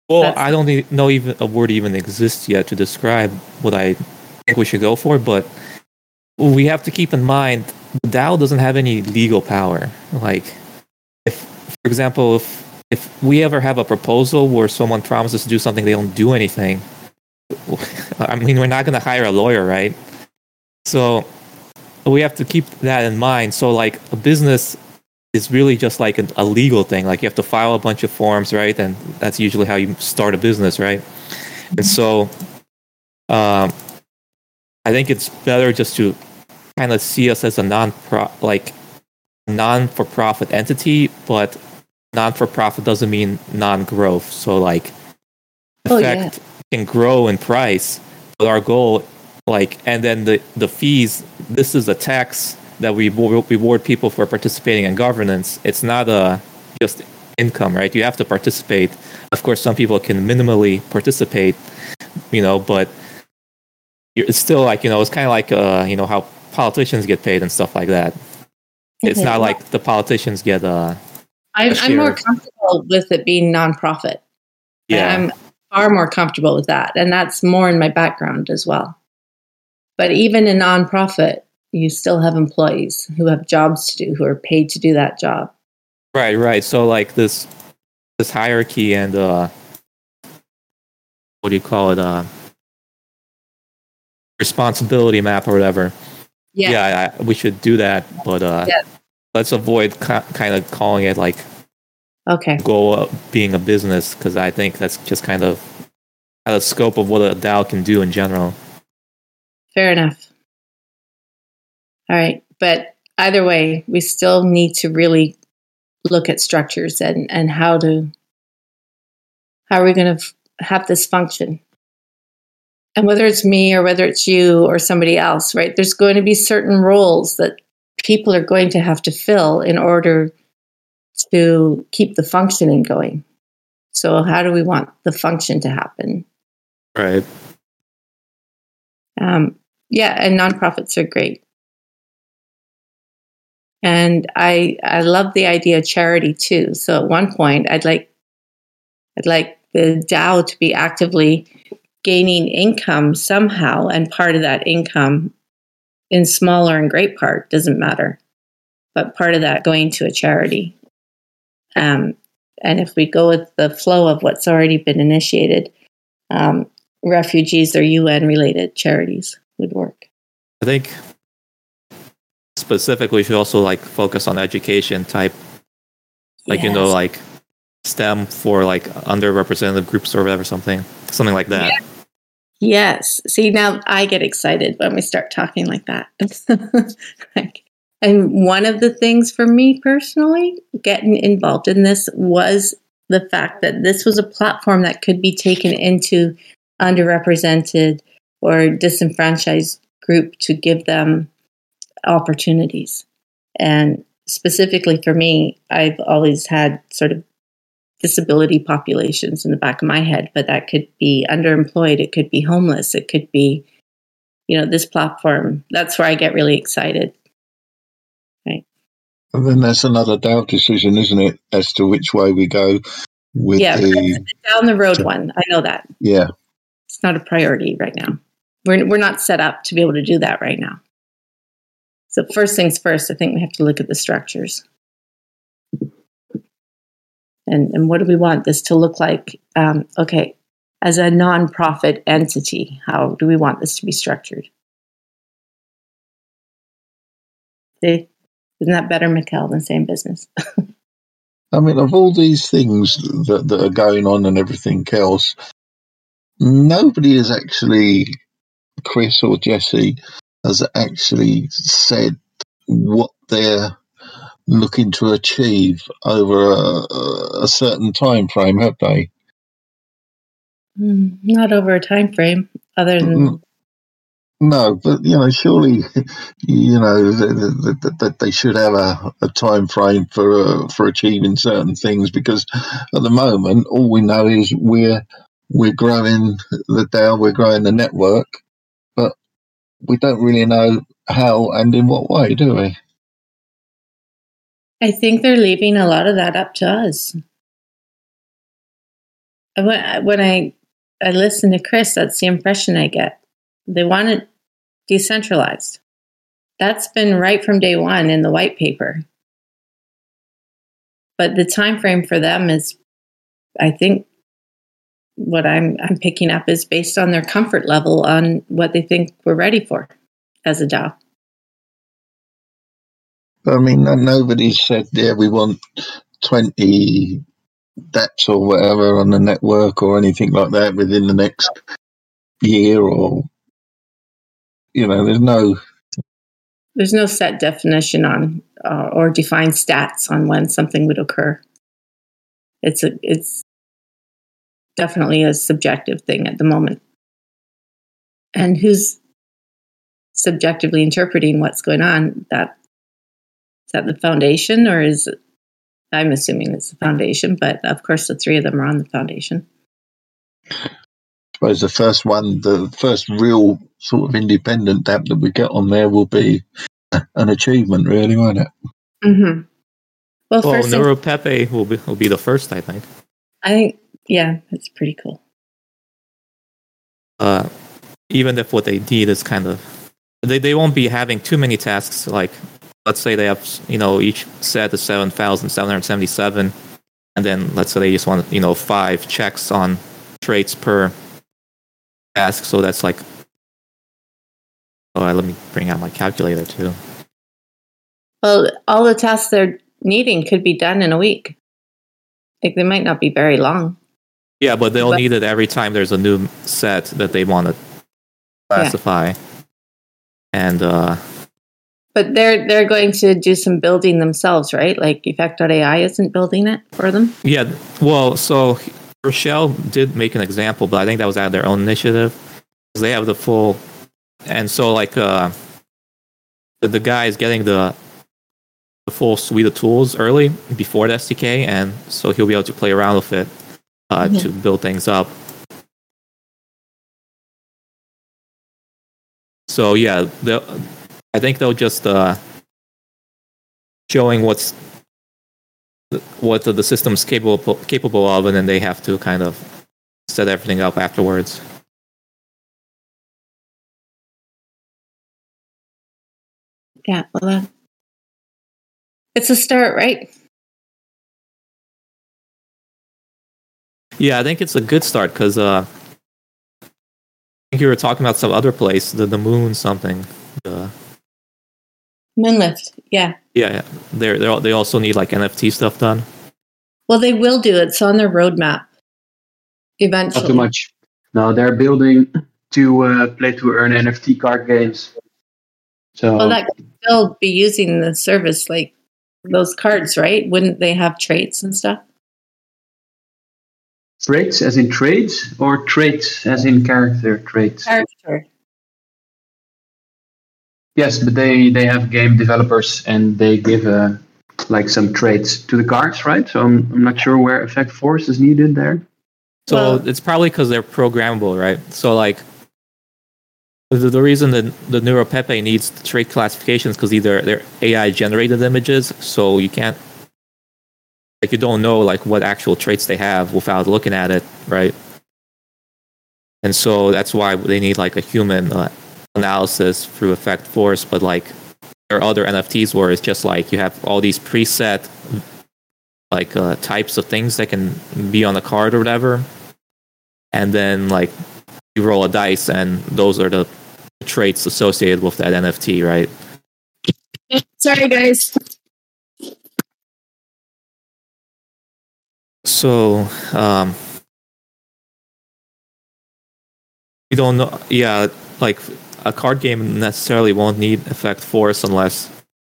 Speaker 3: Well, I don't know even a word even exists yet to describe what I think we should go for, but we have to keep in mind the DAO doesn't have any legal power. Like, if, for example, if we ever have a proposal where someone promises to do something, they don't do anything. I mean, we're not going to hire a lawyer, right? So we have to keep that in mind. So, like, a business is really just like a legal thing. Like, you have to file a bunch of forms, right? And that's usually how you start a business, right? And so, I think it's better just to kind of see us as a non-for-profit entity, but non-for-profit doesn't mean non-growth. So, like, Effect can grow in price, but our goal, like, and then the fees. This is a tax that we reward people for participating in governance. It's not just income, right? You have to participate. Of course, some people can minimally participate, but it's still like, it's kind of like, how politicians get paid and stuff like that. It's not like the politicians get
Speaker 1: I'm more comfortable with it being nonprofit.
Speaker 3: Yeah.
Speaker 1: I'm far more comfortable with that. And that's more in my background as well. But even in nonprofit, you still have employees who have jobs to do, who are paid to do that job.
Speaker 3: Right. So, like, this hierarchy and what do you call it? Responsibility map or whatever. Yeah, we should do that, but let's avoid kind of calling it like goal of being a business, because I think that's just kind of out of the scope of what a DAO can do in general.
Speaker 1: Fair enough. All right, but either way, we still need to really look at structures and how are we going to have this function? And whether it's me or whether it's you or somebody else, right? There's going to be certain roles that people are going to have to fill in order to keep the functioning going. So how do we want the function to happen?
Speaker 3: Right.
Speaker 1: And nonprofits are great. And I love the idea of charity too. So at one point, I'd like the DAO to be actively gaining income somehow, and part of that income, in small or in great part, doesn't matter, but part of that going to a charity. And if we go with the flow of what's already been initiated, refugees or UN-related charities would work.
Speaker 3: I think specifically we should also like focus on education type, like like STEM for like underrepresented groups or whatever, something like that.
Speaker 1: Yeah. Yes. See, now I get excited when we start talking like that. And one of the things for me personally, getting involved in this was the fact that this was a platform that could be taken into underrepresented or disenfranchised group to give them opportunities. And specifically for me, I've always had sort of disability populations in the back of my head, but that could be underemployed, it could be homeless, it could be, this platform. That's where I get really excited. Right.
Speaker 2: And then that's another DAO decision, isn't it, as to which way we go with the
Speaker 1: down the road one. I know that.
Speaker 2: Yeah.
Speaker 1: It's not a priority right now. We're not set up to be able to do that right now. So first things first, I think we have to look at the structures. And what do we want this to look like? As a nonprofit entity, how do we want this to be structured? See, isn't that better, Mikkel, than saying business?
Speaker 2: I mean, of all these things that are going on and everything else, nobody has actually, Chris or Jesse, has actually said what they're looking to achieve over a certain time frame, have they?
Speaker 1: Not over a time frame, other than
Speaker 2: no, but surely that they should have a time frame for achieving certain things, because at the moment all we know is we're growing the DAO, we're growing the network, but we don't really know how and in what way, do we?
Speaker 1: I think they're leaving a lot of that up to us. when I listen to Chris, that's the impression I get. They want it decentralized. That's been right from day one in the white paper. But the time frame for them is, I think, what I'm picking up is based on their comfort level on what they think we're ready for as a DAO.
Speaker 2: I mean, nobody said, yeah, we want 20 dApps or whatever on the network or anything like that within the next year, or,
Speaker 1: there's no set definition on or defined stats on when something would occur. It's definitely a subjective thing at the moment. And who's subjectively interpreting what's going on? Is that the foundation, or is it? I'm assuming it's the foundation, but of course the three of them are on the foundation.
Speaker 2: I suppose the first real sort of independent app that we get on there will be an achievement, really, won't it?
Speaker 1: Mm-hmm. Well,
Speaker 3: NeuroPepe will be the first, I think.
Speaker 1: I think, yeah, that's pretty cool.
Speaker 3: Even if what they need is kind of, they won't be having too many tasks. Like, let's say they have, each set is 7,777, and then let's say they just want, 5 checks on traits per task. So that's like, let me bring out my calculator too.
Speaker 1: Well, all the tasks they're needing could be done in a week. Like, they might not be very long.
Speaker 3: Yeah, but they'll need it every time there's a new set that they want to classify. Yeah. And
Speaker 1: but they're going to do some building themselves, right? Like Effect.ai isn't building it for them?
Speaker 3: Yeah, well, so Rochelle did make an example, but I think that was out of their own initiative. Because they have the full... And so, like, the guy is getting the full suite of tools early, before the SDK, and so he'll be able to play around with it to build things up. So, yeah, I think they'll just showing what the system's capable of, and then they have to kind of set everything up afterwards.
Speaker 1: Yeah, well, it's a start, right?
Speaker 3: Yeah, I think it's a good start because I think you were talking about some other place, the moon something.
Speaker 1: Moonlift, yeah.
Speaker 3: Yeah, they also need like NFT stuff done.
Speaker 1: Well, they will do it. It's on their roadmap. Eventually.
Speaker 4: Not too much. No, they're building to play to earn NFT card games. So
Speaker 1: that could still be using the service, like those cards, right? Wouldn't they have traits and stuff?
Speaker 4: Traits as in trades, or traits as in character traits?
Speaker 1: Character.
Speaker 4: Yes, but they have game developers and they give like some traits to the cards, right? So I'm not sure where Effect Force is needed there.
Speaker 3: So it's probably because they're programmable, right? So like the reason that the NeuroPepe needs the trait classifications because either they're AI generated images, so you can't, like, you don't know like what actual traits they have without looking at it, right? And so that's why they need like a human analysis through Effect Force. But like there are other NFTs where it's just like you have all these preset like types of things that can be on the card or whatever, and then like you roll a dice and those are the traits associated with that NFT, right?
Speaker 1: Sorry, guys.
Speaker 3: So we don't know. Yeah, like a card game necessarily won't need Effect Force unless.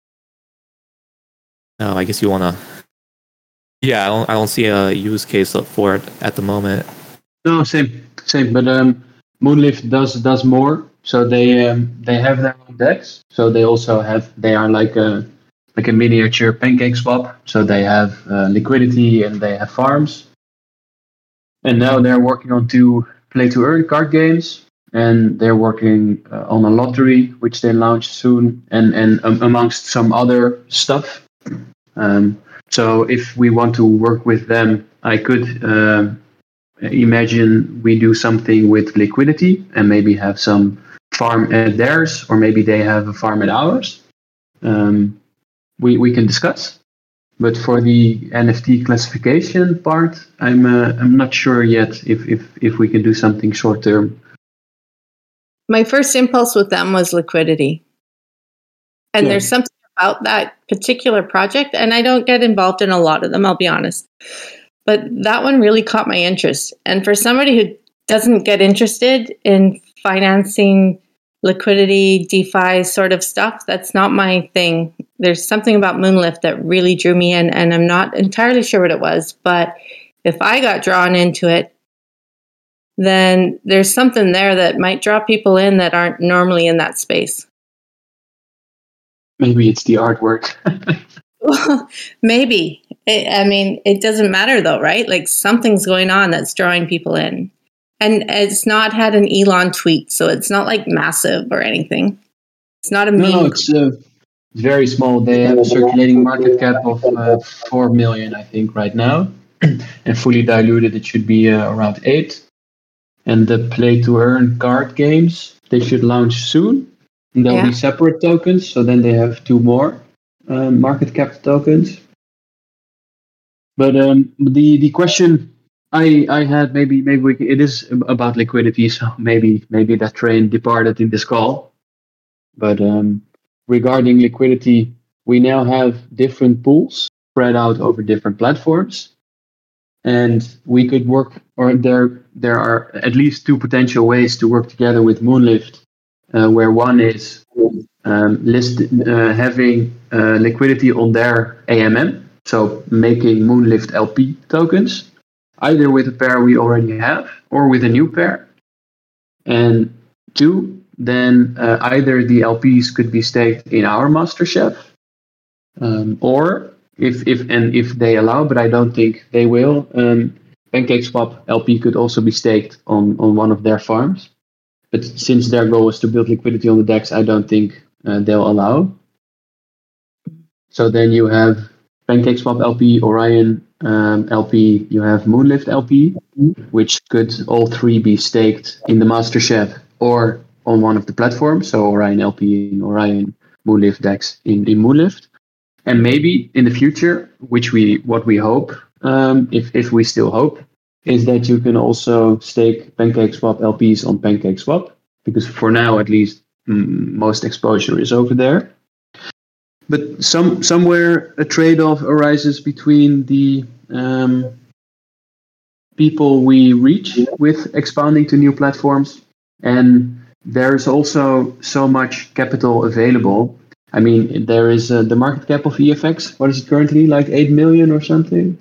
Speaker 3: I guess you want to. Yeah, I don't see a use case for it at the moment.
Speaker 4: No, same. But Moonlift does more. So they have their own decks. So they also are like a miniature PancakeSwap. So they have liquidity and they have farms. And now they're working on 2 play-to-earn card games. And they're working on a lottery, which they launch soon, and amongst some other stuff. So if we want to work with them, I could imagine we do something with liquidity and maybe have some farm at theirs, or maybe they have a farm at ours. We can discuss. But for the NFT classification part, I'm not sure yet if we can do something short term.
Speaker 1: My first impulse with them was liquidity. And there's something about that particular project, and I don't get involved in a lot of them, I'll be honest. But that one really caught my interest. And for somebody who doesn't get interested in financing liquidity, DeFi sort of stuff, that's not my thing. There's something about Moonlift that really drew me in, and I'm not entirely sure what it was. But if I got drawn into it, then there's something there that might draw people in that aren't normally in that space.
Speaker 4: Maybe it's the artwork.
Speaker 1: Well, maybe. It doesn't matter though, right? Like something's going on that's drawing people in. And it's not had an Elon tweet, so it's not like massive or anything. It's not a meme.
Speaker 4: No, it's very small. They have a circulating market cap of 4 million, I think, right now. And fully diluted, it should be around 8. And the play-to-earn card games, they should launch soon. And there'll be separate tokens, so then they have 2 more market cap tokens. But the question I had, maybe it is about liquidity, so maybe that train departed in this call. But regarding liquidity, we now have different pools spread out over different platforms, and we could work, or there are at least 2 potential ways to work together with Moonlift, where one is having liquidity on their AMM, so making Moonlift LP tokens, either with a pair we already have or with a new pair. And 2, then either the LPs could be staked in our MasterChef, or if they allow, but I don't think they will, PancakeSwap LP could also be staked on one of their farms. But since their goal is to build liquidity on the DEX, I don't think they'll allow. So then you have PancakeSwap LP, Orion LP, you have Moonlift LP, which could all 3 be staked in the MasterChef or on one of the platforms. So Orion LP in Orion, Moonlift DEX in Moonlift. And maybe in the future, what we hope, if we still hope, is that you can also stake PancakeSwap LPs on PancakeSwap, because for now, at least, most exposure is over there. But somewhere a trade-off arises between the people we reach with expanding to new platforms, and there's also so much capital available. I mean, there is the market cap of EFX. What is it currently? Like 8 million or something?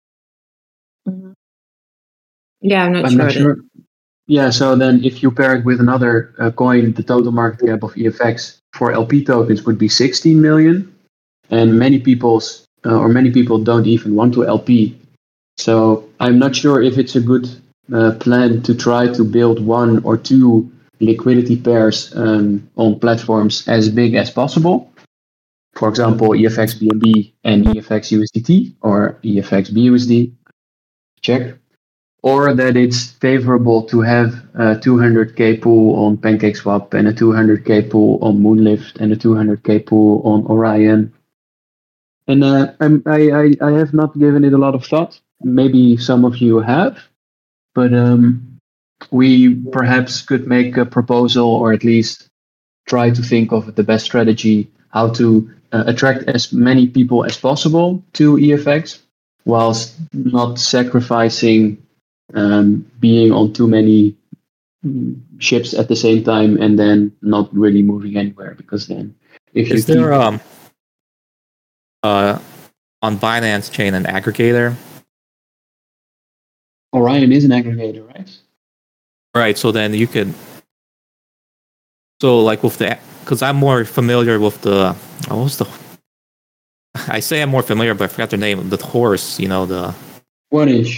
Speaker 1: Yeah, I'm not sure.
Speaker 4: Yeah, so then if you pair it with another coin, the total market cap of EFX for LP tokens would be 16 million. And many people don't even want to LP. So I'm not sure if it's a good plan to try to build 1 or 2 liquidity pairs on platforms as big as possible. For example, EFX BNB and EFX USDT, or EFX BUSD, check. Or that it's favorable to have a 200k pool on PancakeSwap and a 200k pool on Moonlift and a 200k pool on Orion. And I have not given it a lot of thought. Maybe some of you have, but we perhaps could make a proposal, or at least try to think of the best strategy, how to attract as many people as possible to EFX, whilst not sacrificing being on too many ships at the same time and then not really moving anywhere. Because then, if
Speaker 3: is there on Binance Chain an aggregator?
Speaker 4: Orion is an aggregator, right?
Speaker 3: Right. So then you could. So like with the, because I'm more familiar with the. What was the? I say I'm more familiar, but I forgot the name. The horse, the
Speaker 4: 1inch.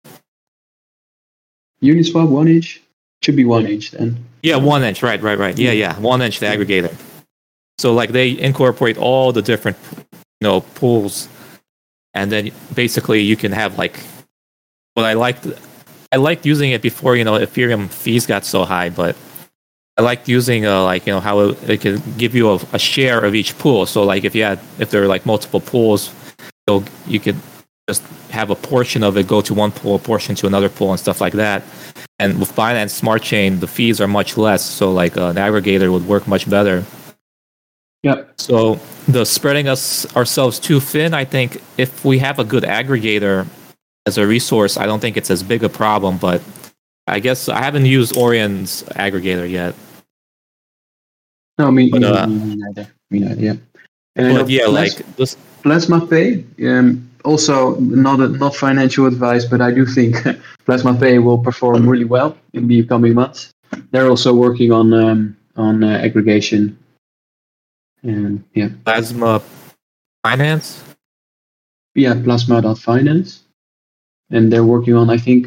Speaker 4: Uniswap 1inch? Should be 1inch then.
Speaker 3: Yeah, 1inch, right. Yeah, 1inch, the aggregator. So like they incorporate all the different, pools, and then basically you can have like, what I liked I liked using it before, Ethereum fees got so high, but I liked using how it could give you a share of each pool. So like if there are like multiple pools, you could just have a portion of it go to one pool, a portion to another pool, and stuff like that. And with Binance Smart Chain, the fees are much less, so like an aggregator would work much better.
Speaker 4: Yep.
Speaker 3: So the spreading ourselves too thin, I think if we have a good aggregator as a resource, I don't think it's as big a problem. But I guess I haven't used Orion's aggregator yet.
Speaker 4: No, me neither. Me neither. Yeah.
Speaker 3: But yeah, like this
Speaker 4: Plasma Pay. Also, not financial advice, but I do think Plasma Pay will perform really well in the coming months. They're also working on aggregation. And yeah,
Speaker 3: Plasma Finance.
Speaker 4: Yeah, Plasma.finance, and they're working on, I think,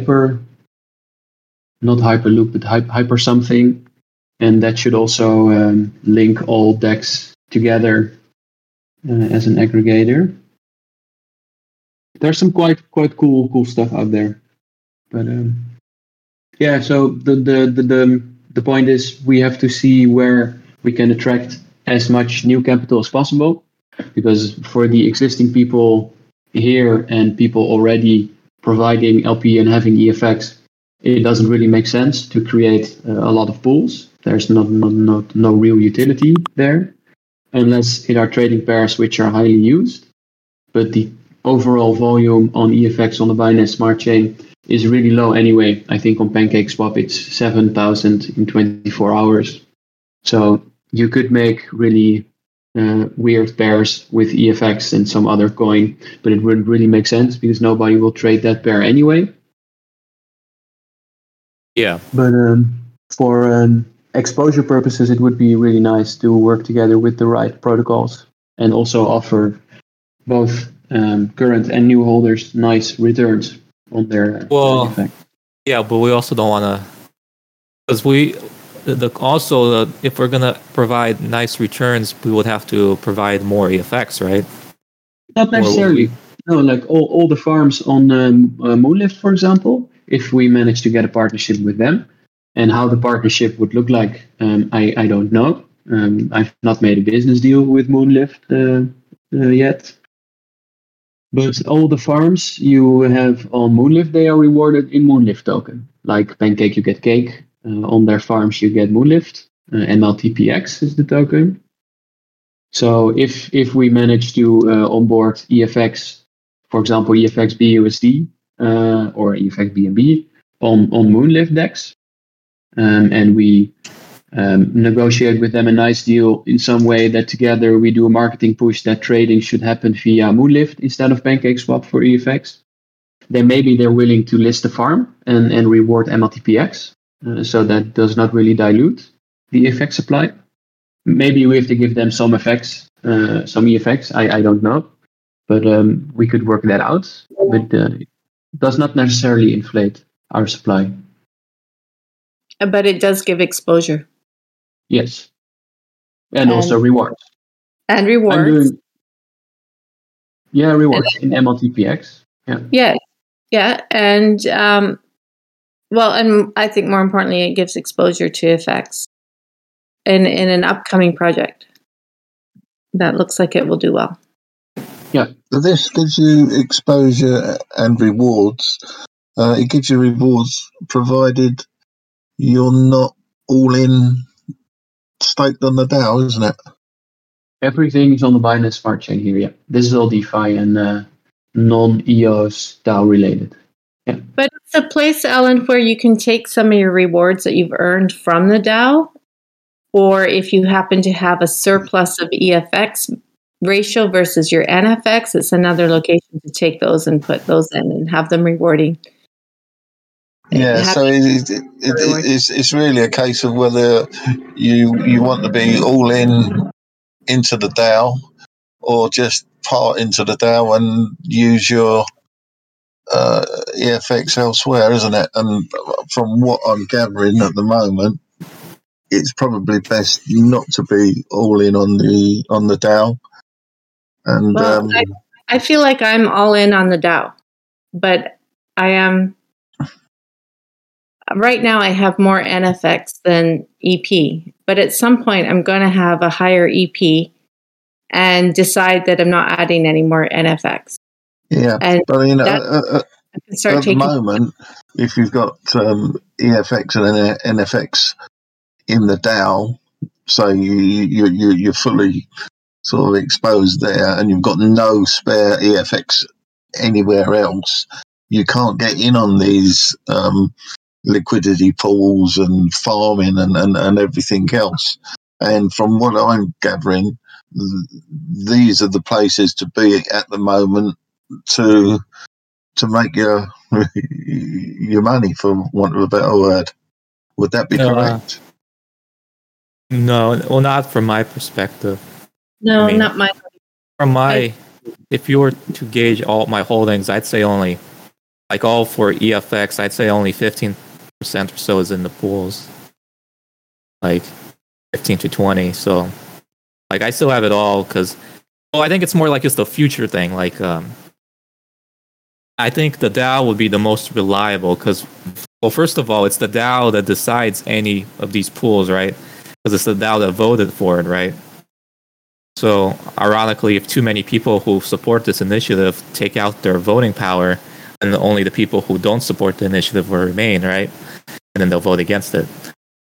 Speaker 4: not Hyperloop, but Hyper something, and that should also link all DEX together as an aggregator. There's some quite cool stuff out there, but yeah. So the point is we have to see where we can attract as much new capital as possible, because for the existing people here and people already providing LP and having EFX, it doesn't really make sense to create a lot of pools. There's no real utility there, unless it are trading pairs which are highly used. But the overall volume on EFX on the Binance Smart Chain is really low anyway. I think on PancakeSwap it's 7,000 in 24 hours. So you could make really weird pairs with EFX and some other coin, but it wouldn't really make sense because nobody will trade that pair anyway.
Speaker 3: Yeah.
Speaker 4: But for exposure purposes, it would be really nice to work together with the right protocols and also offer both current and new holders nice returns on their EFX.
Speaker 3: Yeah, but we also don't want to, because if we're gonna provide nice returns, we would have to provide more EFX, right?
Speaker 4: Not necessarily. No, like all the farms on Moonlift, for example, if we manage to get a partnership with them, and how the partnership would look like, I don't know. I've not made a business deal with Moonlift yet. But all the farms you have on Moonlift, they are rewarded in Moonlift token. Like Pancake, you get cake. On their farms, you get Moonlift. MLTPX is the token. So if we manage to onboard EFX, for example, EFX BUSD or EFX BNB on Moonlift DEX, and we negotiate with them a nice deal in some way that together we do a marketing push that trading should happen via Moonlift instead of PancakeSwap for EFX, then maybe they're willing to list the farm and reward MLTPX. So that does not really dilute the EFX supply. Maybe we have to give them some effects, some EFX. I don't know, but we could work that out. But it does not necessarily inflate our supply.
Speaker 1: But it does give exposure.
Speaker 4: Yes, and also rewards.
Speaker 1: And rewards.
Speaker 4: Rewards in MLTPX.
Speaker 1: Yeah, and and I think more importantly, it gives exposure to FX in an upcoming project that looks like it will do well.
Speaker 4: Yeah.
Speaker 2: So this gives you exposure and rewards. It gives you rewards provided you're not all in staked on the DAO, isn't it?
Speaker 4: Everything is on the Binance Smart Chain here, yeah. This is all DeFi and non-EOS DAO related. Yeah.
Speaker 1: But it's a place, Ellen, where you can take some of your rewards that you've earned from the DAO, or if you happen to have a surplus of EFX ratio versus your NFX, it's another location to take those and put those in and have them rewarding.
Speaker 2: Yeah, so it's really a case of whether you want to be all in into the DAO or just part into the DAO and use your EFX elsewhere, isn't it? And from what I'm gathering at the moment, it's probably best not to be all in on the DAO. And
Speaker 1: I feel like I'm all in on the DAO, but I am right now I have more NFX than EP, but at some point I'm going to have a higher EP and decide that I'm not adding any more NFX.
Speaker 2: Yeah,
Speaker 1: And
Speaker 2: but you know,
Speaker 1: I can start
Speaker 2: at the
Speaker 1: taking.
Speaker 2: moment, if you've got EFX and NFX in the DAO, so you're fully sort of exposed there, and you've got no spare EFX anywhere else, you can't get in on these liquidity pools and farming and everything else. And from what I'm gathering, these are the places to be at the moment to make your your money, for want of a better word. Would that be correct?
Speaker 3: No, well, not from my perspective.
Speaker 1: No,
Speaker 3: I mean,
Speaker 1: not mine.
Speaker 3: From my, if you were to gauge all my holdings, I'd say only, like all for EFX, I'd say only 15% or so is in the pools. Like 15 to 20. So, like, I still have it all because, well, I think it's more like it's the future thing. Like, I think the DAO would be the most reliable because, well, first of all, it's the DAO that decides any of these pools, right? Because it's the DAO that voted for it, right? So, ironically, if too many people who support this initiative take out their voting power, then only the people who don't support the initiative will remain, right? And then they'll vote against it.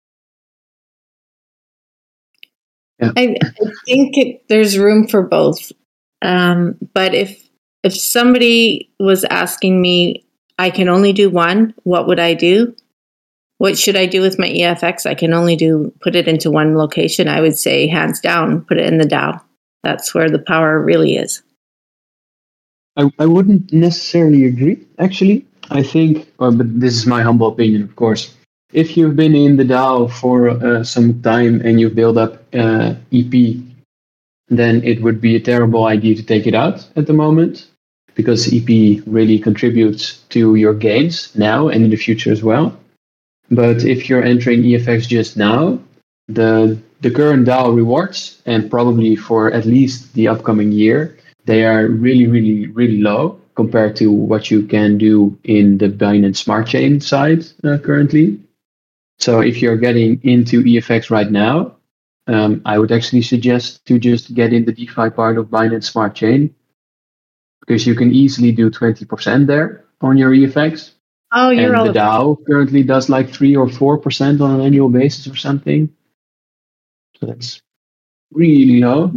Speaker 1: Yeah. I think there's room for both. But if somebody was asking me, I can only do one, what would I do? What should I do with my EFX? I can only put it into one location. I would say, hands down, put it in the DAO. That's where the power really is.
Speaker 4: I wouldn't necessarily agree, actually. I think, but this is my humble opinion, of course. If you've been in the DAO for some time and you've built up EP, then it would be a terrible idea to take it out at the moment, because EP really contributes to your gains now and in the future as well. But if you're entering EFX just now, the current DAO rewards, and probably for at least the upcoming year, they are really, really, really low compared to what you can do in the Binance Smart Chain side currently. So if you're getting into EFX right now, I would actually suggest to just get in the DeFi part of Binance Smart Chain, because you can easily do 20% there on your EFX.
Speaker 1: Oh, you're
Speaker 4: and
Speaker 1: all
Speaker 4: the DAO currently does like 3 or 4% on an annual basis or something. So that's really low.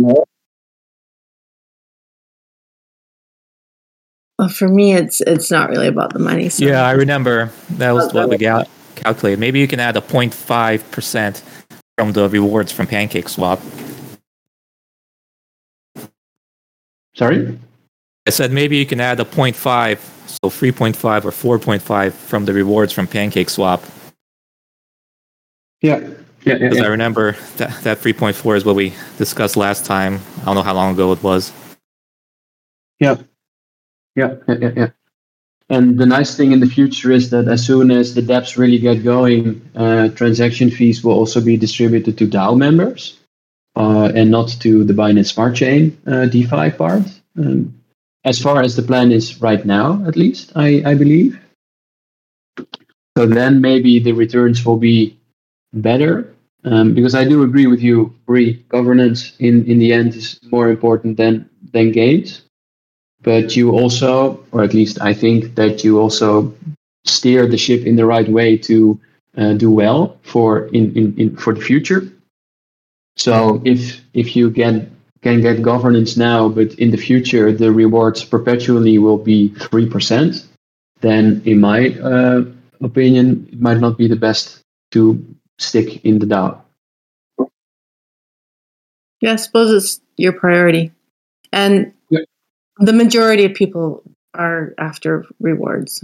Speaker 1: Well, for me, it's not really about the money. So.
Speaker 3: Yeah, I remember that was what we calculated. Maybe you can add a 0.5% from the rewards from PancakeSwap.
Speaker 4: Sorry?
Speaker 3: I said maybe you can add a 0.5, so 3.5 or 4.5 from the rewards from PancakeSwap.
Speaker 4: Yeah.
Speaker 3: Because I remember that 3.4 is what we discussed last time. I don't know how long ago it was.
Speaker 4: Yeah. And the nice thing in the future is that as soon as the dApps really get going, transaction fees will also be distributed to DAO members and not to the Binance Smart Chain DeFi part. As far as the plan is right now, at least, I believe. So then maybe the returns will be better, because I do agree with you, Bree, governance in the end is more important than gains. But you also, or at least I think that you also steer the ship in the right way to do well for the future. So if you can get governance now, but in the future the rewards perpetually will be 3%, then in my opinion, it might not be the best to stick in the DAO.
Speaker 1: Yeah, I suppose it's your priority. And the majority of people are after rewards.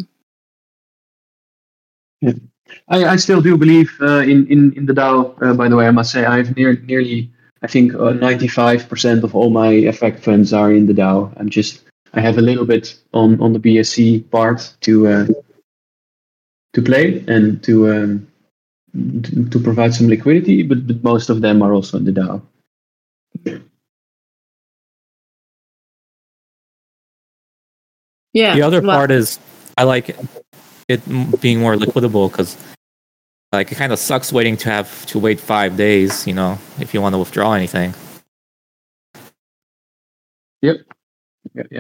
Speaker 4: Yeah. I still do believe in the DAO. By the way, I must say I have nearly, I think 95% of all my effect funds are in the DAO. I have a little bit on the BSC part to play and to provide some liquidity, but most of them are also in the DAO.
Speaker 1: Yeah.
Speaker 3: The other part is I like it being more liquidable because Like, it kind of sucks waiting to have to wait 5 days, if you want to withdraw anything.
Speaker 4: Yep. Yeah.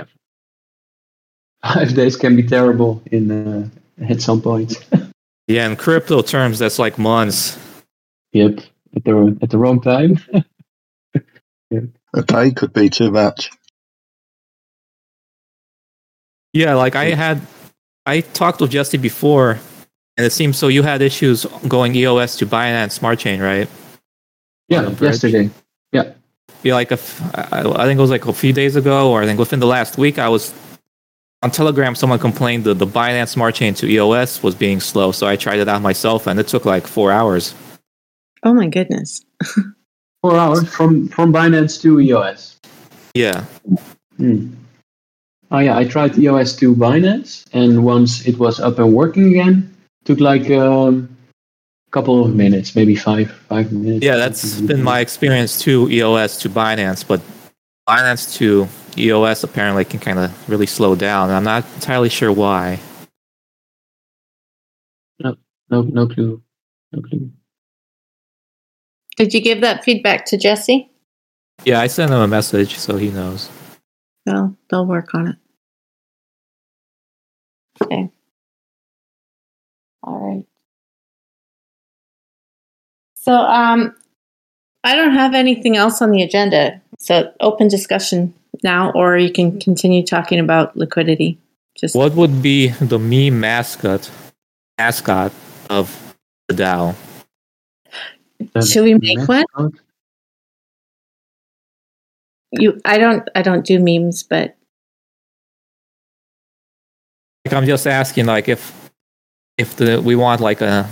Speaker 4: 5 days can be terrible in at some point.
Speaker 3: Yeah, in crypto terms, that's like months.
Speaker 4: Yep. At the wrong time.
Speaker 2: A day could be too much.
Speaker 3: Yeah, like I talked with Jesse before, and it seems so you had issues going EOS to Binance Smart Chain, right?
Speaker 4: Yeah, yesterday. Yeah.
Speaker 3: Yeah, like I think it was like a few days ago, or I think within the last week, I was on Telegram. Someone complained that the Binance Smart Chain to EOS was being slow, so I tried it out myself, and it took like 4 hours.
Speaker 1: Oh my goodness.
Speaker 4: 4 hours from Binance to EOS.
Speaker 3: Yeah.
Speaker 4: Oh yeah, I tried EOS to Binance, and once it was up and working again, took like a couple of minutes, maybe five minutes.
Speaker 3: Yeah, that's been my experience too. EOS to Binance, but Binance to EOS apparently can kind of really slow down. I'm not entirely sure why.
Speaker 4: No clue.
Speaker 1: Did you give that feedback to Jesse?
Speaker 3: Yeah, I sent him a message, so he knows.
Speaker 1: Well, they'll work on it. Okay. All right. So, I don't have anything else on the agenda. So, open discussion now, or you can continue talking about liquidity.
Speaker 3: What would be the meme mascot of the DAO?
Speaker 1: Should we make one? I don't do memes, but
Speaker 3: like, I'm just asking, like, if we want like a,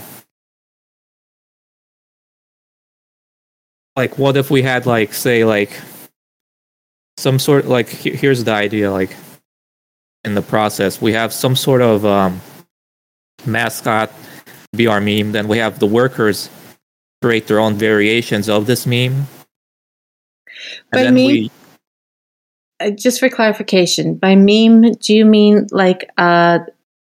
Speaker 3: like, what if we had like, say, like some sort, like, here's the idea, like, in the process we have some sort of mascot be our meme, then we have the workers create their own variations of this meme.
Speaker 1: By meme, just for clarification, by meme, do you mean like I'm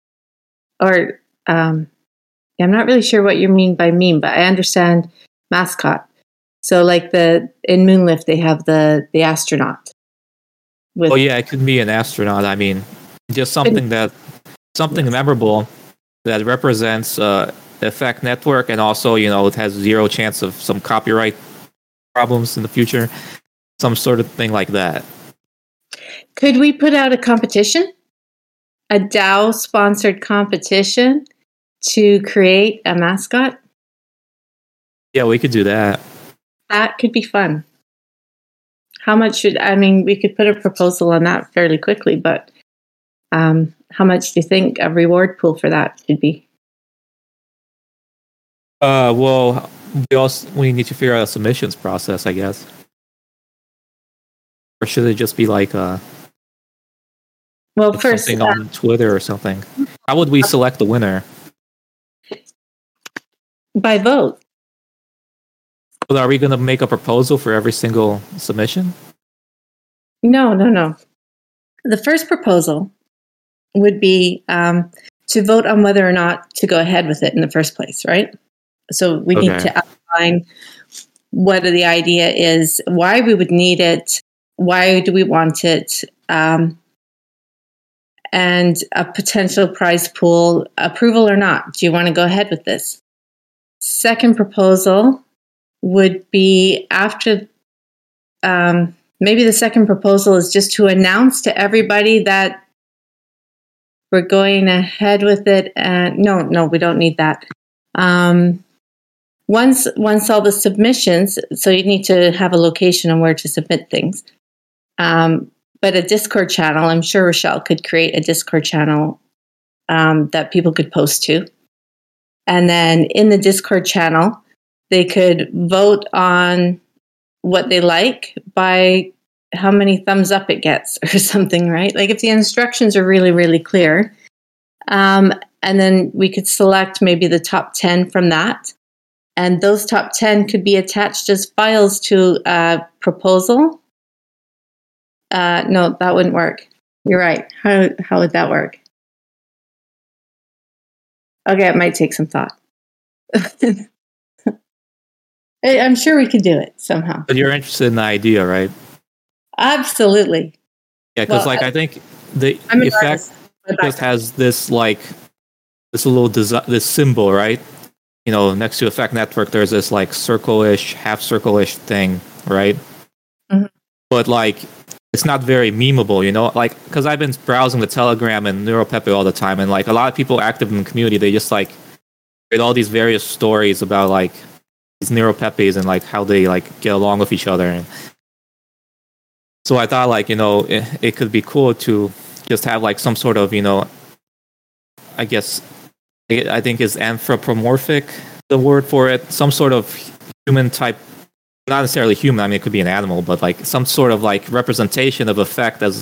Speaker 1: not really sure what you mean by meme, but I understand mascot. So like in Moonlift, they have the astronaut.
Speaker 3: Oh yeah, it could be an astronaut. I mean, just something memorable that represents the Effect network, and also, it has zero chance of some copyright problems in the future. Some sort of thing like that.
Speaker 1: Could we put out a competition? A DAO-sponsored competition to create a mascot?
Speaker 3: Yeah, we could do that.
Speaker 1: That could be fun. How much we could put a proposal on that fairly quickly, but how much do you think a reward pool for that should be?
Speaker 3: Well, we need to figure out a submissions process, I guess. Or should it just be like
Speaker 1: first
Speaker 3: something on Twitter or something? How would we select the winner?
Speaker 1: By vote.
Speaker 3: But are we going to make a proposal for every single submission?
Speaker 1: No. The first proposal would be to vote on whether or not to go ahead with it in the first place, right? So we need to outline what the idea is, why we would need it, why do we want it, and a potential prize pool, approval or not. Do you want to go ahead with this? Second proposal would be after, maybe the second proposal is just to announce to everybody that we're going ahead with it. No, we don't need that. Once all the submissions, so you need to have a location on where to submit things. But a Discord channel, I'm sure Rochelle could create a Discord channel that people could post to. And then in the Discord channel, they could vote on what they like by how many thumbs up it gets or something, right? Like if the instructions are really, really clear. And then we could select maybe the top 10 from that. And those top 10 could be attached as files to a proposal. No, that wouldn't work. You're right. How would that work? Okay, it might take some thought. I'm sure we could do it somehow.
Speaker 3: But you're interested in the idea, right?
Speaker 1: Absolutely.
Speaker 3: Yeah, because
Speaker 1: Well,
Speaker 3: I think the
Speaker 1: I'm an
Speaker 3: effect
Speaker 1: artist. My
Speaker 3: just
Speaker 1: background.
Speaker 3: has this this little this symbol, right? Next to Effect Network, there's this circle-ish, half circle-ish thing, right?
Speaker 1: Mhm.
Speaker 3: But it's not very memeable, because I've been browsing the Telegram and NeuroPepe all the time, and a lot of people active in the community, they just read all these various stories about these NeuroPepes and how they get along with each other. And so I thought it could be cool to just have some sort of I guess I think is anthropomorphic the word for it, some sort of human type, not necessarily human. I mean, it could be an animal, but some sort of representation of Effect as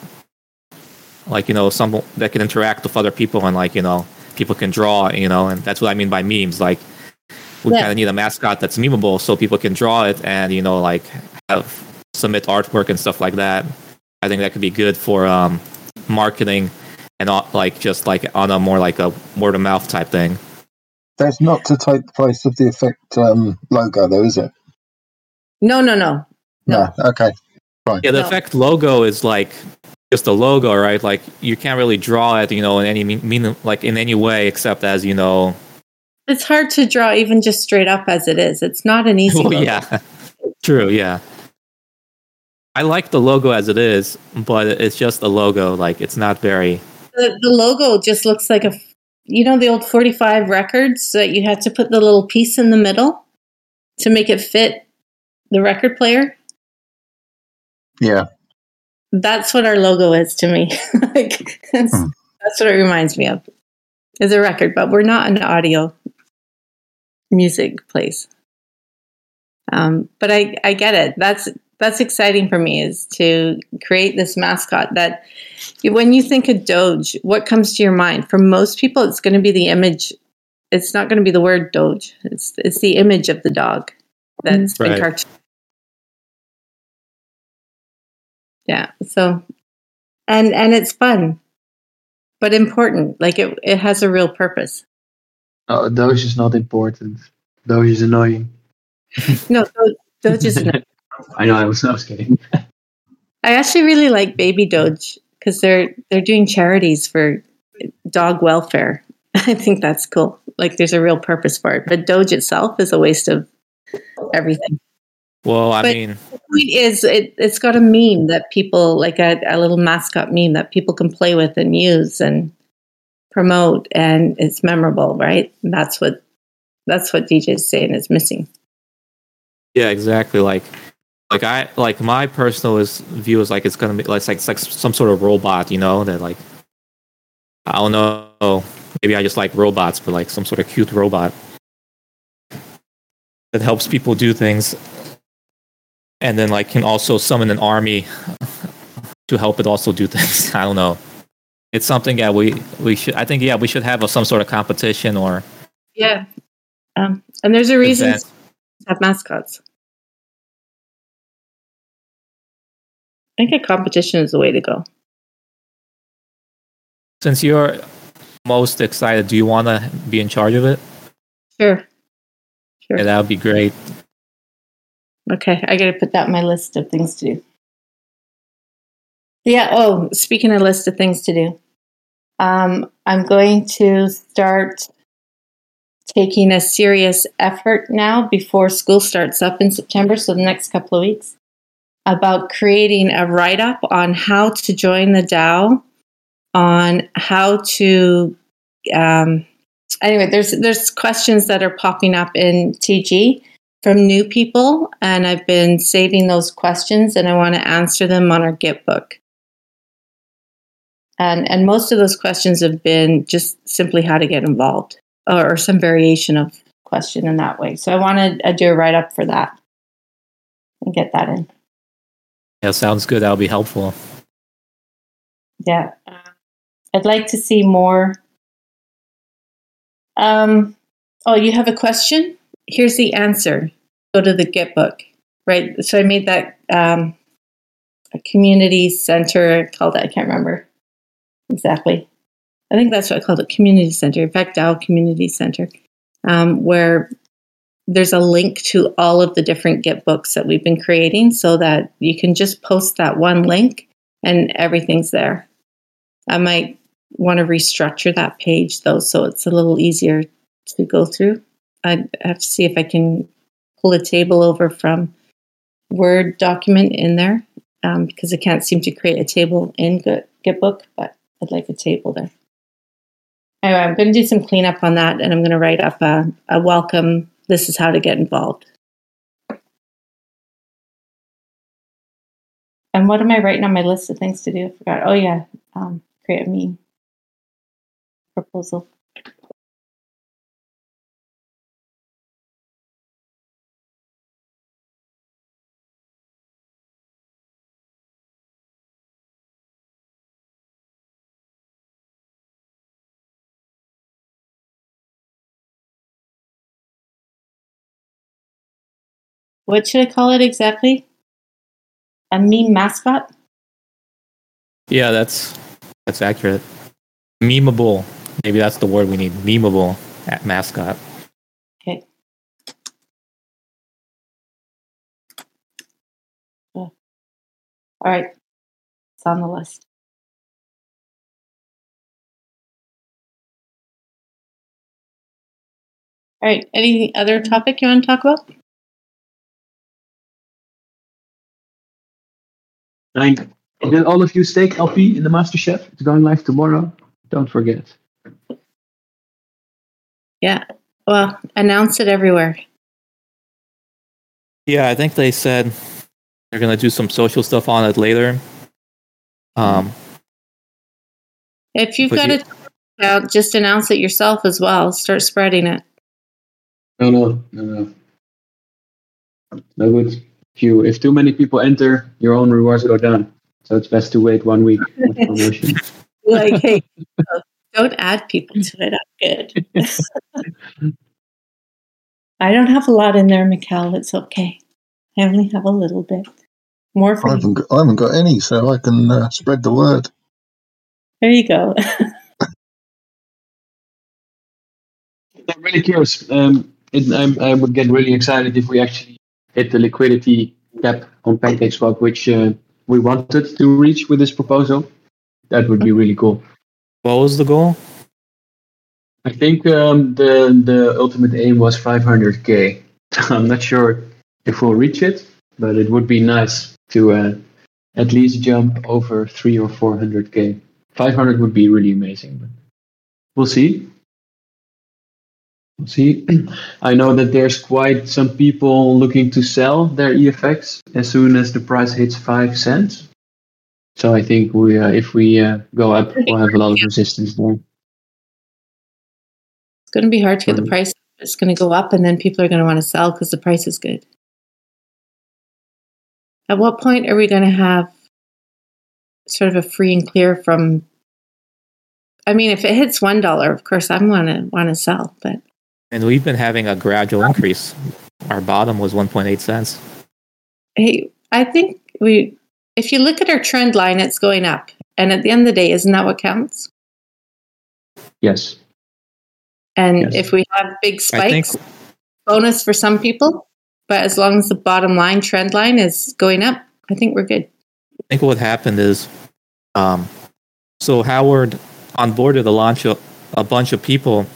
Speaker 3: some that can interact with other people and people can draw, and that's what I mean by memes. We kind of need a mascot that's memeable so people can draw it and have submit artwork and stuff like that. I think that could be good for marketing and just on a more a word of mouth type thing.
Speaker 2: That's not to take the place of the Effect logo, though, is it?
Speaker 1: No.
Speaker 2: No. Okay. Fine.
Speaker 3: Yeah, the
Speaker 1: No.
Speaker 3: Effect logo is just a logo, right? You can't really draw it, in any in any way except as
Speaker 1: It's hard to draw even just straight up as it is. It's not an easy logo.
Speaker 3: Yeah, true. Yeah, I like the logo as it is, but it's just a logo. It's not very.
Speaker 1: The logo just looks like the old 45 records that you had to put the little piece in the middle to make it fit the record player.
Speaker 2: Yeah.
Speaker 1: That's what our logo is to me. That's what it reminds me of. Is a record, but we're not an audio music place. But I get it. That's exciting for me, is to create this mascot that when you think of Doge, what comes to your mind? For most people, it's going to be the image. It's not going to be the word Doge. It's the image of the dog that's been cartoon. Yeah. So, and it's fun, but important. It has a real purpose.
Speaker 4: Oh, Doge is not important. Doge is annoying.
Speaker 1: No, Doge is annoying.
Speaker 4: I know. I was kidding.
Speaker 1: I actually really like Baby Doge because they're doing charities for dog welfare. I think that's cool. There's a real purpose for it. But Doge itself is a waste of everything.
Speaker 3: Well, I mean,
Speaker 1: the point is, it's got a meme that people a little mascot meme that people can play with and use and promote, and it's memorable, right? And that's what DJ is saying is missing.
Speaker 3: Yeah, exactly. My personal view is it's gonna be like some sort of robot, that I don't know, maybe I just like robots, but some sort of cute robot that helps people do things, and then can also summon an army to help it also do things. I don't know. It's something that we should. I think we should have some sort of competition or
Speaker 1: and there's a reason to have mascots. I think a competition is the way to go.
Speaker 3: Since you're most excited, do you want to be in charge of it?
Speaker 1: Sure.
Speaker 3: Yeah, that would be great.
Speaker 1: Okay, I got to put that on my list of things to do. Yeah. Oh, speaking of list of things to do, I'm going to start taking a serious effort now before school starts up in September, so the next couple of weeks, about creating a write-up on how to join the DAO, on how to anyway, there's questions that are popping up in TG from new people, and I've been saving those questions, and I want to answer them on our Gitbook. And most of those questions have been just simply how to get involved, or some variation of question in that way. So I want to do a write-up for that and get that in.
Speaker 3: Yeah, sounds good. That'll be helpful.
Speaker 1: Yeah. I'd like to see more. Oh, you have a question? Here's the answer. Go to the Gitbook, right? So I made that a community center, called it, I can't remember exactly. I think that's what I called it, community center. In fact, DAO Community Center. where there's a link to all of the different Git books that we've been creating, so that you can just post that one link and everything's there. I might want to restructure that page though, so it's a little easier to go through. I have to see if I can pull a table over from Word document in there, because I can't seem to create a table in Gitbook, but I'd like a table there. Anyway, I'm going to do some cleanup on that, and I'm going to write up a welcome. This is how to get involved. And what am I writing on my list of things to do? I forgot. Oh yeah, create a meme proposal. What should I call it exactly? A meme mascot?
Speaker 3: Yeah, that's accurate. Memeable. Maybe that's the word we need. Memeable at mascot.
Speaker 1: Okay. All right. It's on the list. All right. Any other topic you want to talk about?
Speaker 4: Did all of you stake LP in the MasterChef? It's going live tomorrow. Don't forget.
Speaker 1: Yeah. Well, announce it everywhere.
Speaker 3: Yeah, I think they said they're going to do some social stuff on it later.
Speaker 1: If you've got it out, just announce it yourself as well. Start spreading it.
Speaker 4: No good. If too many people enter, your own rewards go down. So it's best to wait 1 week with promotion.
Speaker 1: Like, hey, don't add people to it. I'm good. I don't have a lot in there, Mikkel. It's okay. I only have a little bit. More for
Speaker 2: I haven't got any, so I can spread the word.
Speaker 1: There you go.
Speaker 4: I'm really curious. I would get really excited if we actually hit the liquidity cap on PancakeSwap, which we wanted to reach with this proposal. That would be really cool.
Speaker 3: What was the goal?
Speaker 4: I think the ultimate aim was 500k. I'm not sure if we'll reach it, but it would be nice to at least jump over 300 or 400k. 500 would be really amazing, but we'll see. I know that there's quite some people looking to sell their EFX as soon as the price hits 5 cents. So I think if we go up, we'll have a lot of resistance there.
Speaker 1: It's going to be hard to get the price. It's going to go up, and then people are going to want to sell because the price is good. At what point are we going to have sort of a free and clear from? I mean, if it hits $1, of course, I'm going to want to sell, but.
Speaker 3: And we've been having a gradual increase. Our bottom was 1.8 cents.
Speaker 1: Hey, I think if you look at our trend line, it's going up. And at the end of the day, isn't that what counts?
Speaker 4: Yes.
Speaker 1: And if we have big spikes, bonus for some people. But as long as the bottom line, trend line is going up, I think we're good.
Speaker 3: I think what happened is, so Howard onboarded the launch of a bunch of people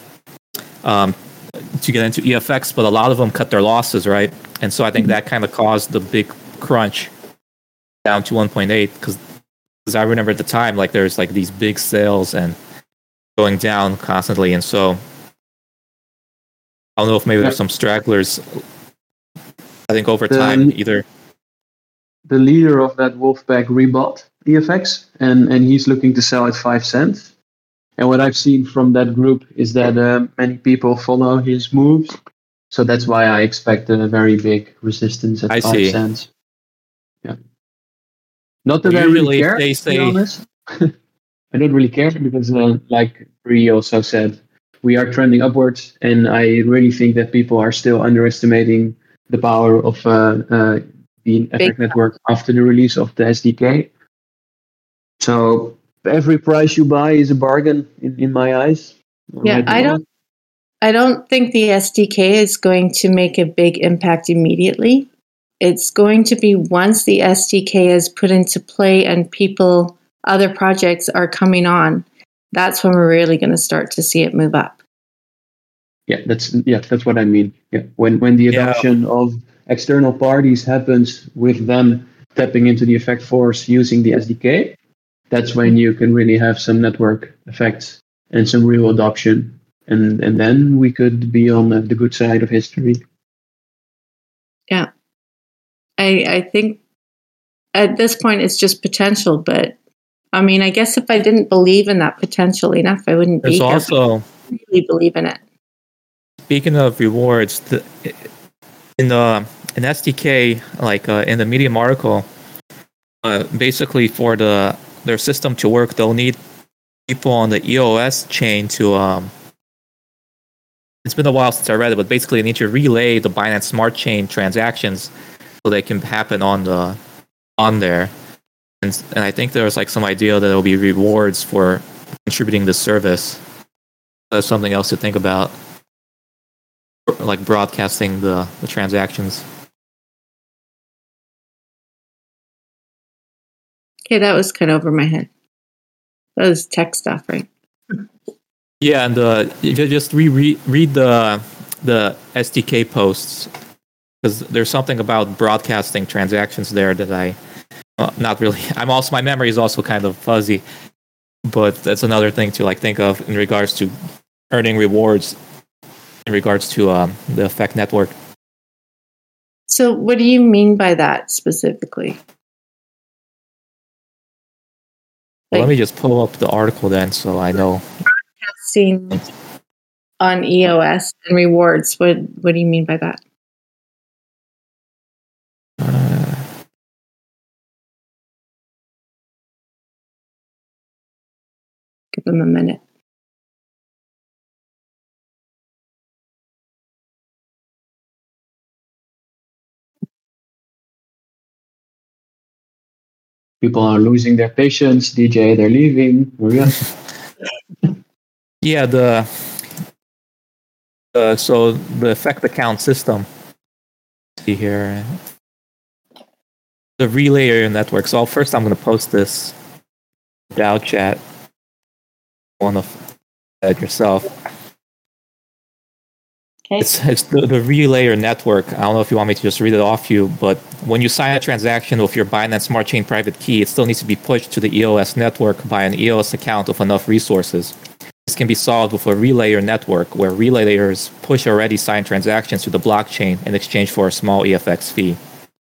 Speaker 3: to get into EFX, but a lot of them cut their losses, right? And so I think that kind of caused the big crunch down to 1.8, because I remember at the time, like there's like these big sales and going down constantly, and so I don't know if maybe there's some stragglers. I think over time, either
Speaker 4: the leader of that wolf pack rebought EFX, and he's looking to sell at 5 cents. And what I've seen from that group is that many people follow his moves. So that's why I expect a very big resistance at 5 cents. Yeah. Not that I really care, to be honest. I don't really care because, like Bree also said, we are trending upwards. And I really think that people are still underestimating the power of the FX network after the release of the SDK. So every price you buy is a bargain in my eyes.
Speaker 1: Yeah, I don't I don't think the SDK is going to make a big impact immediately. It's going to be once the SDK is put into play and other projects are coming on, that's when we're really going to start to see it move up.
Speaker 4: Yeah, that's what I mean. Yeah, when the adoption of external parties happens with them tapping into the effect force using the SDK, that's when you can really have some network effects and some real adoption, and then we could be on the good side of history.
Speaker 1: Yeah, I think at this point it's just potential, but I mean, I guess if I didn't believe in that potential enough, I wouldn't be here.
Speaker 3: Also,
Speaker 1: I really believe in it.
Speaker 3: Speaking of rewards, in SDK, like in the Medium article, basically for their system to work, they'll need people on the EOS chain to. It's been a while since I read it, but basically they need to relay the Binance Smart Chain transactions so they can happen on there. And I think there's like some idea that there will be rewards for contributing the service. That's something else to think about, like broadcasting the transactions.
Speaker 1: Okay, that was kind of over my head. That was tech stuff, right?
Speaker 3: Yeah, and you just read the SDK posts, because there's something about broadcasting transactions there that not really. My memory is also kind of fuzzy, but that's another thing to like think of in regards to earning rewards in regards to the Effect network.
Speaker 1: So, what do you mean by that specifically?
Speaker 3: Let me just pull up the article then, so I know.
Speaker 1: Broadcasting on EOS and rewards. What do you mean by that? Give them a minute.
Speaker 4: People are losing their patience. DJ, they're leaving.
Speaker 3: Yeah, so the Effect account system. Let's see here. The Relayer network. So first I'm going to post this DAO chat. One of that yourself.
Speaker 1: Okay.
Speaker 3: It's the Relayer network. I don't know if you want me to just read it off you, but when you sign a transaction with your Binance Smart Chain private key, it still needs to be pushed to the EOS network by an EOS account with enough resources. This can be solved with a Relayer network, where relayers push already signed transactions to the blockchain in exchange for a small EFX fee.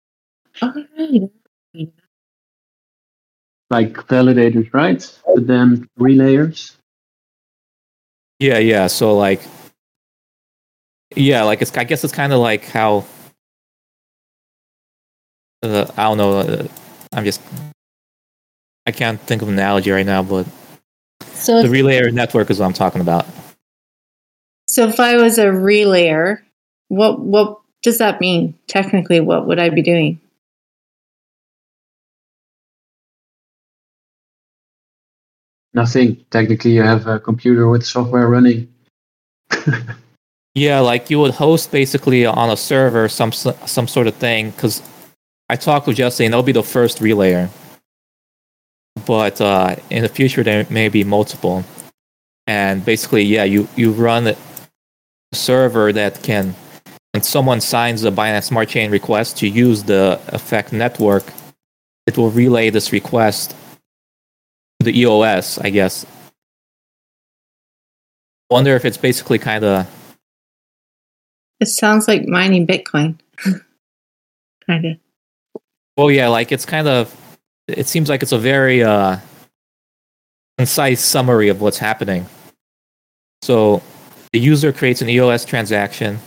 Speaker 4: Like validators, right? But then relayers.
Speaker 3: Yeah. So like, I guess it's kind of like how I don't know. I can't think of an analogy right now, but
Speaker 1: So
Speaker 3: the Relayer network is what I'm talking about.
Speaker 1: So if I was a relayer, what does that mean? Technically, what would I be doing?
Speaker 4: Nothing. Technically, you have a computer with software running.
Speaker 3: Yeah, like you would host basically on a server some sort of thing. Because I talked with Jesse, and they'll be the first relayer. But in the future, there may be multiple. And basically, yeah, you run a server that can, when someone signs a Binance Smart Chain request to use the Effect network, it will relay this request to the EOS, I guess. Wonder if it's basically kind of...
Speaker 1: It sounds like mining Bitcoin. Kind of.
Speaker 3: Well, yeah, like it's kind of... It seems like it's a very concise summary of what's happening. So the user creates an EOS transaction.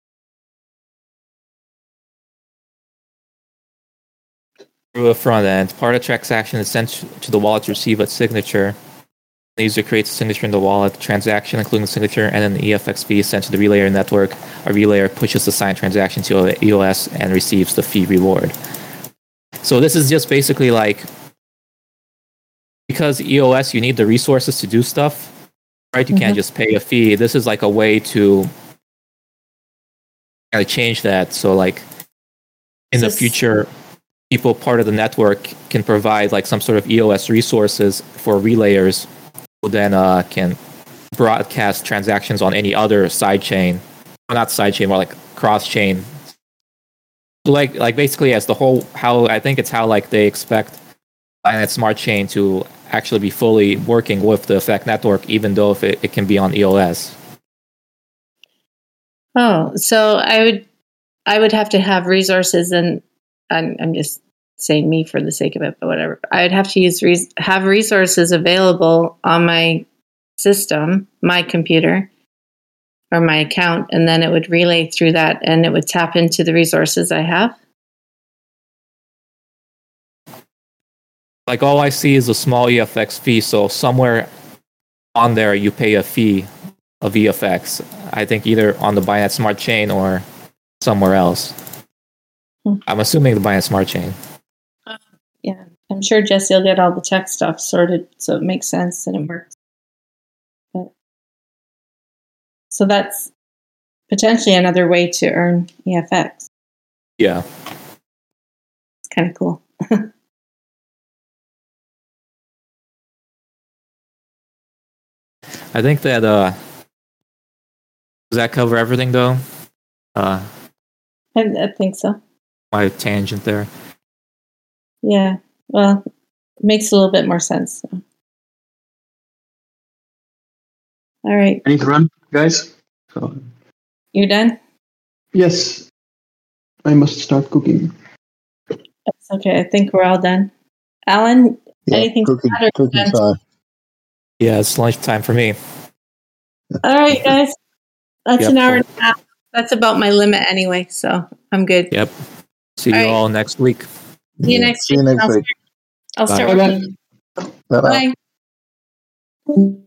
Speaker 3: Through a front end, part of the transaction is sent to the wallet to receive a signature. The user creates a signature in the wallet, the transaction including the signature, and then the EFX fee is sent to the relayer network. A relayer pushes the signed transaction to a EOS and receives the fee reward. So this is just basically like, because EOS, you need the resources to do stuff. right? You can't just pay a fee. This is like a way to kind of change that. So like in the future, people part of the network can provide like some sort of EOS resources for relayers who then can broadcast transactions on any other side chain, well, not side chain, more like cross chain. Like basically as the whole, how I think it's how like they expect Binance Smart Chain to actually be fully working with the Effect network, even though if it can be on EOS.
Speaker 1: Oh, so I would have to have resources, and I'm just saying me for the sake of it, but whatever. I'd have to have resources available on my system, my computer, or my account, and then it would relay through that, and it would tap into the resources I have.
Speaker 3: Like all I see is a small EFX fee, so somewhere on there you pay a fee of EFX. I think either on the Binance Smart Chain or somewhere else. I'm assuming the Binance Smart Chain.
Speaker 1: Yeah, I'm sure Jesse will get all the tech stuff sorted so it makes sense and it works. But, so that's potentially another way to earn EFX.
Speaker 3: Yeah.
Speaker 1: It's kind of cool.
Speaker 3: I think that does that cover everything though?
Speaker 1: I think so.
Speaker 3: My tangent there.
Speaker 1: Yeah. Well, it makes a little bit more sense. So. All right.
Speaker 4: I need to run, guys. So,
Speaker 1: You done?
Speaker 4: yes, I must start cooking.
Speaker 1: That's okay. I think we're all done. Alan, anything to add?
Speaker 2: Cooking time.
Speaker 3: Yeah, it's lunchtime for me.
Speaker 1: All right, guys. That's an hour and a half. That's about my limit anyway, so I'm good.
Speaker 3: Yep. See you all next week.
Speaker 1: See you next
Speaker 2: week.
Speaker 1: I'll start
Speaker 3: Bye.
Speaker 1: working.
Speaker 2: Bye.
Speaker 1: Bye.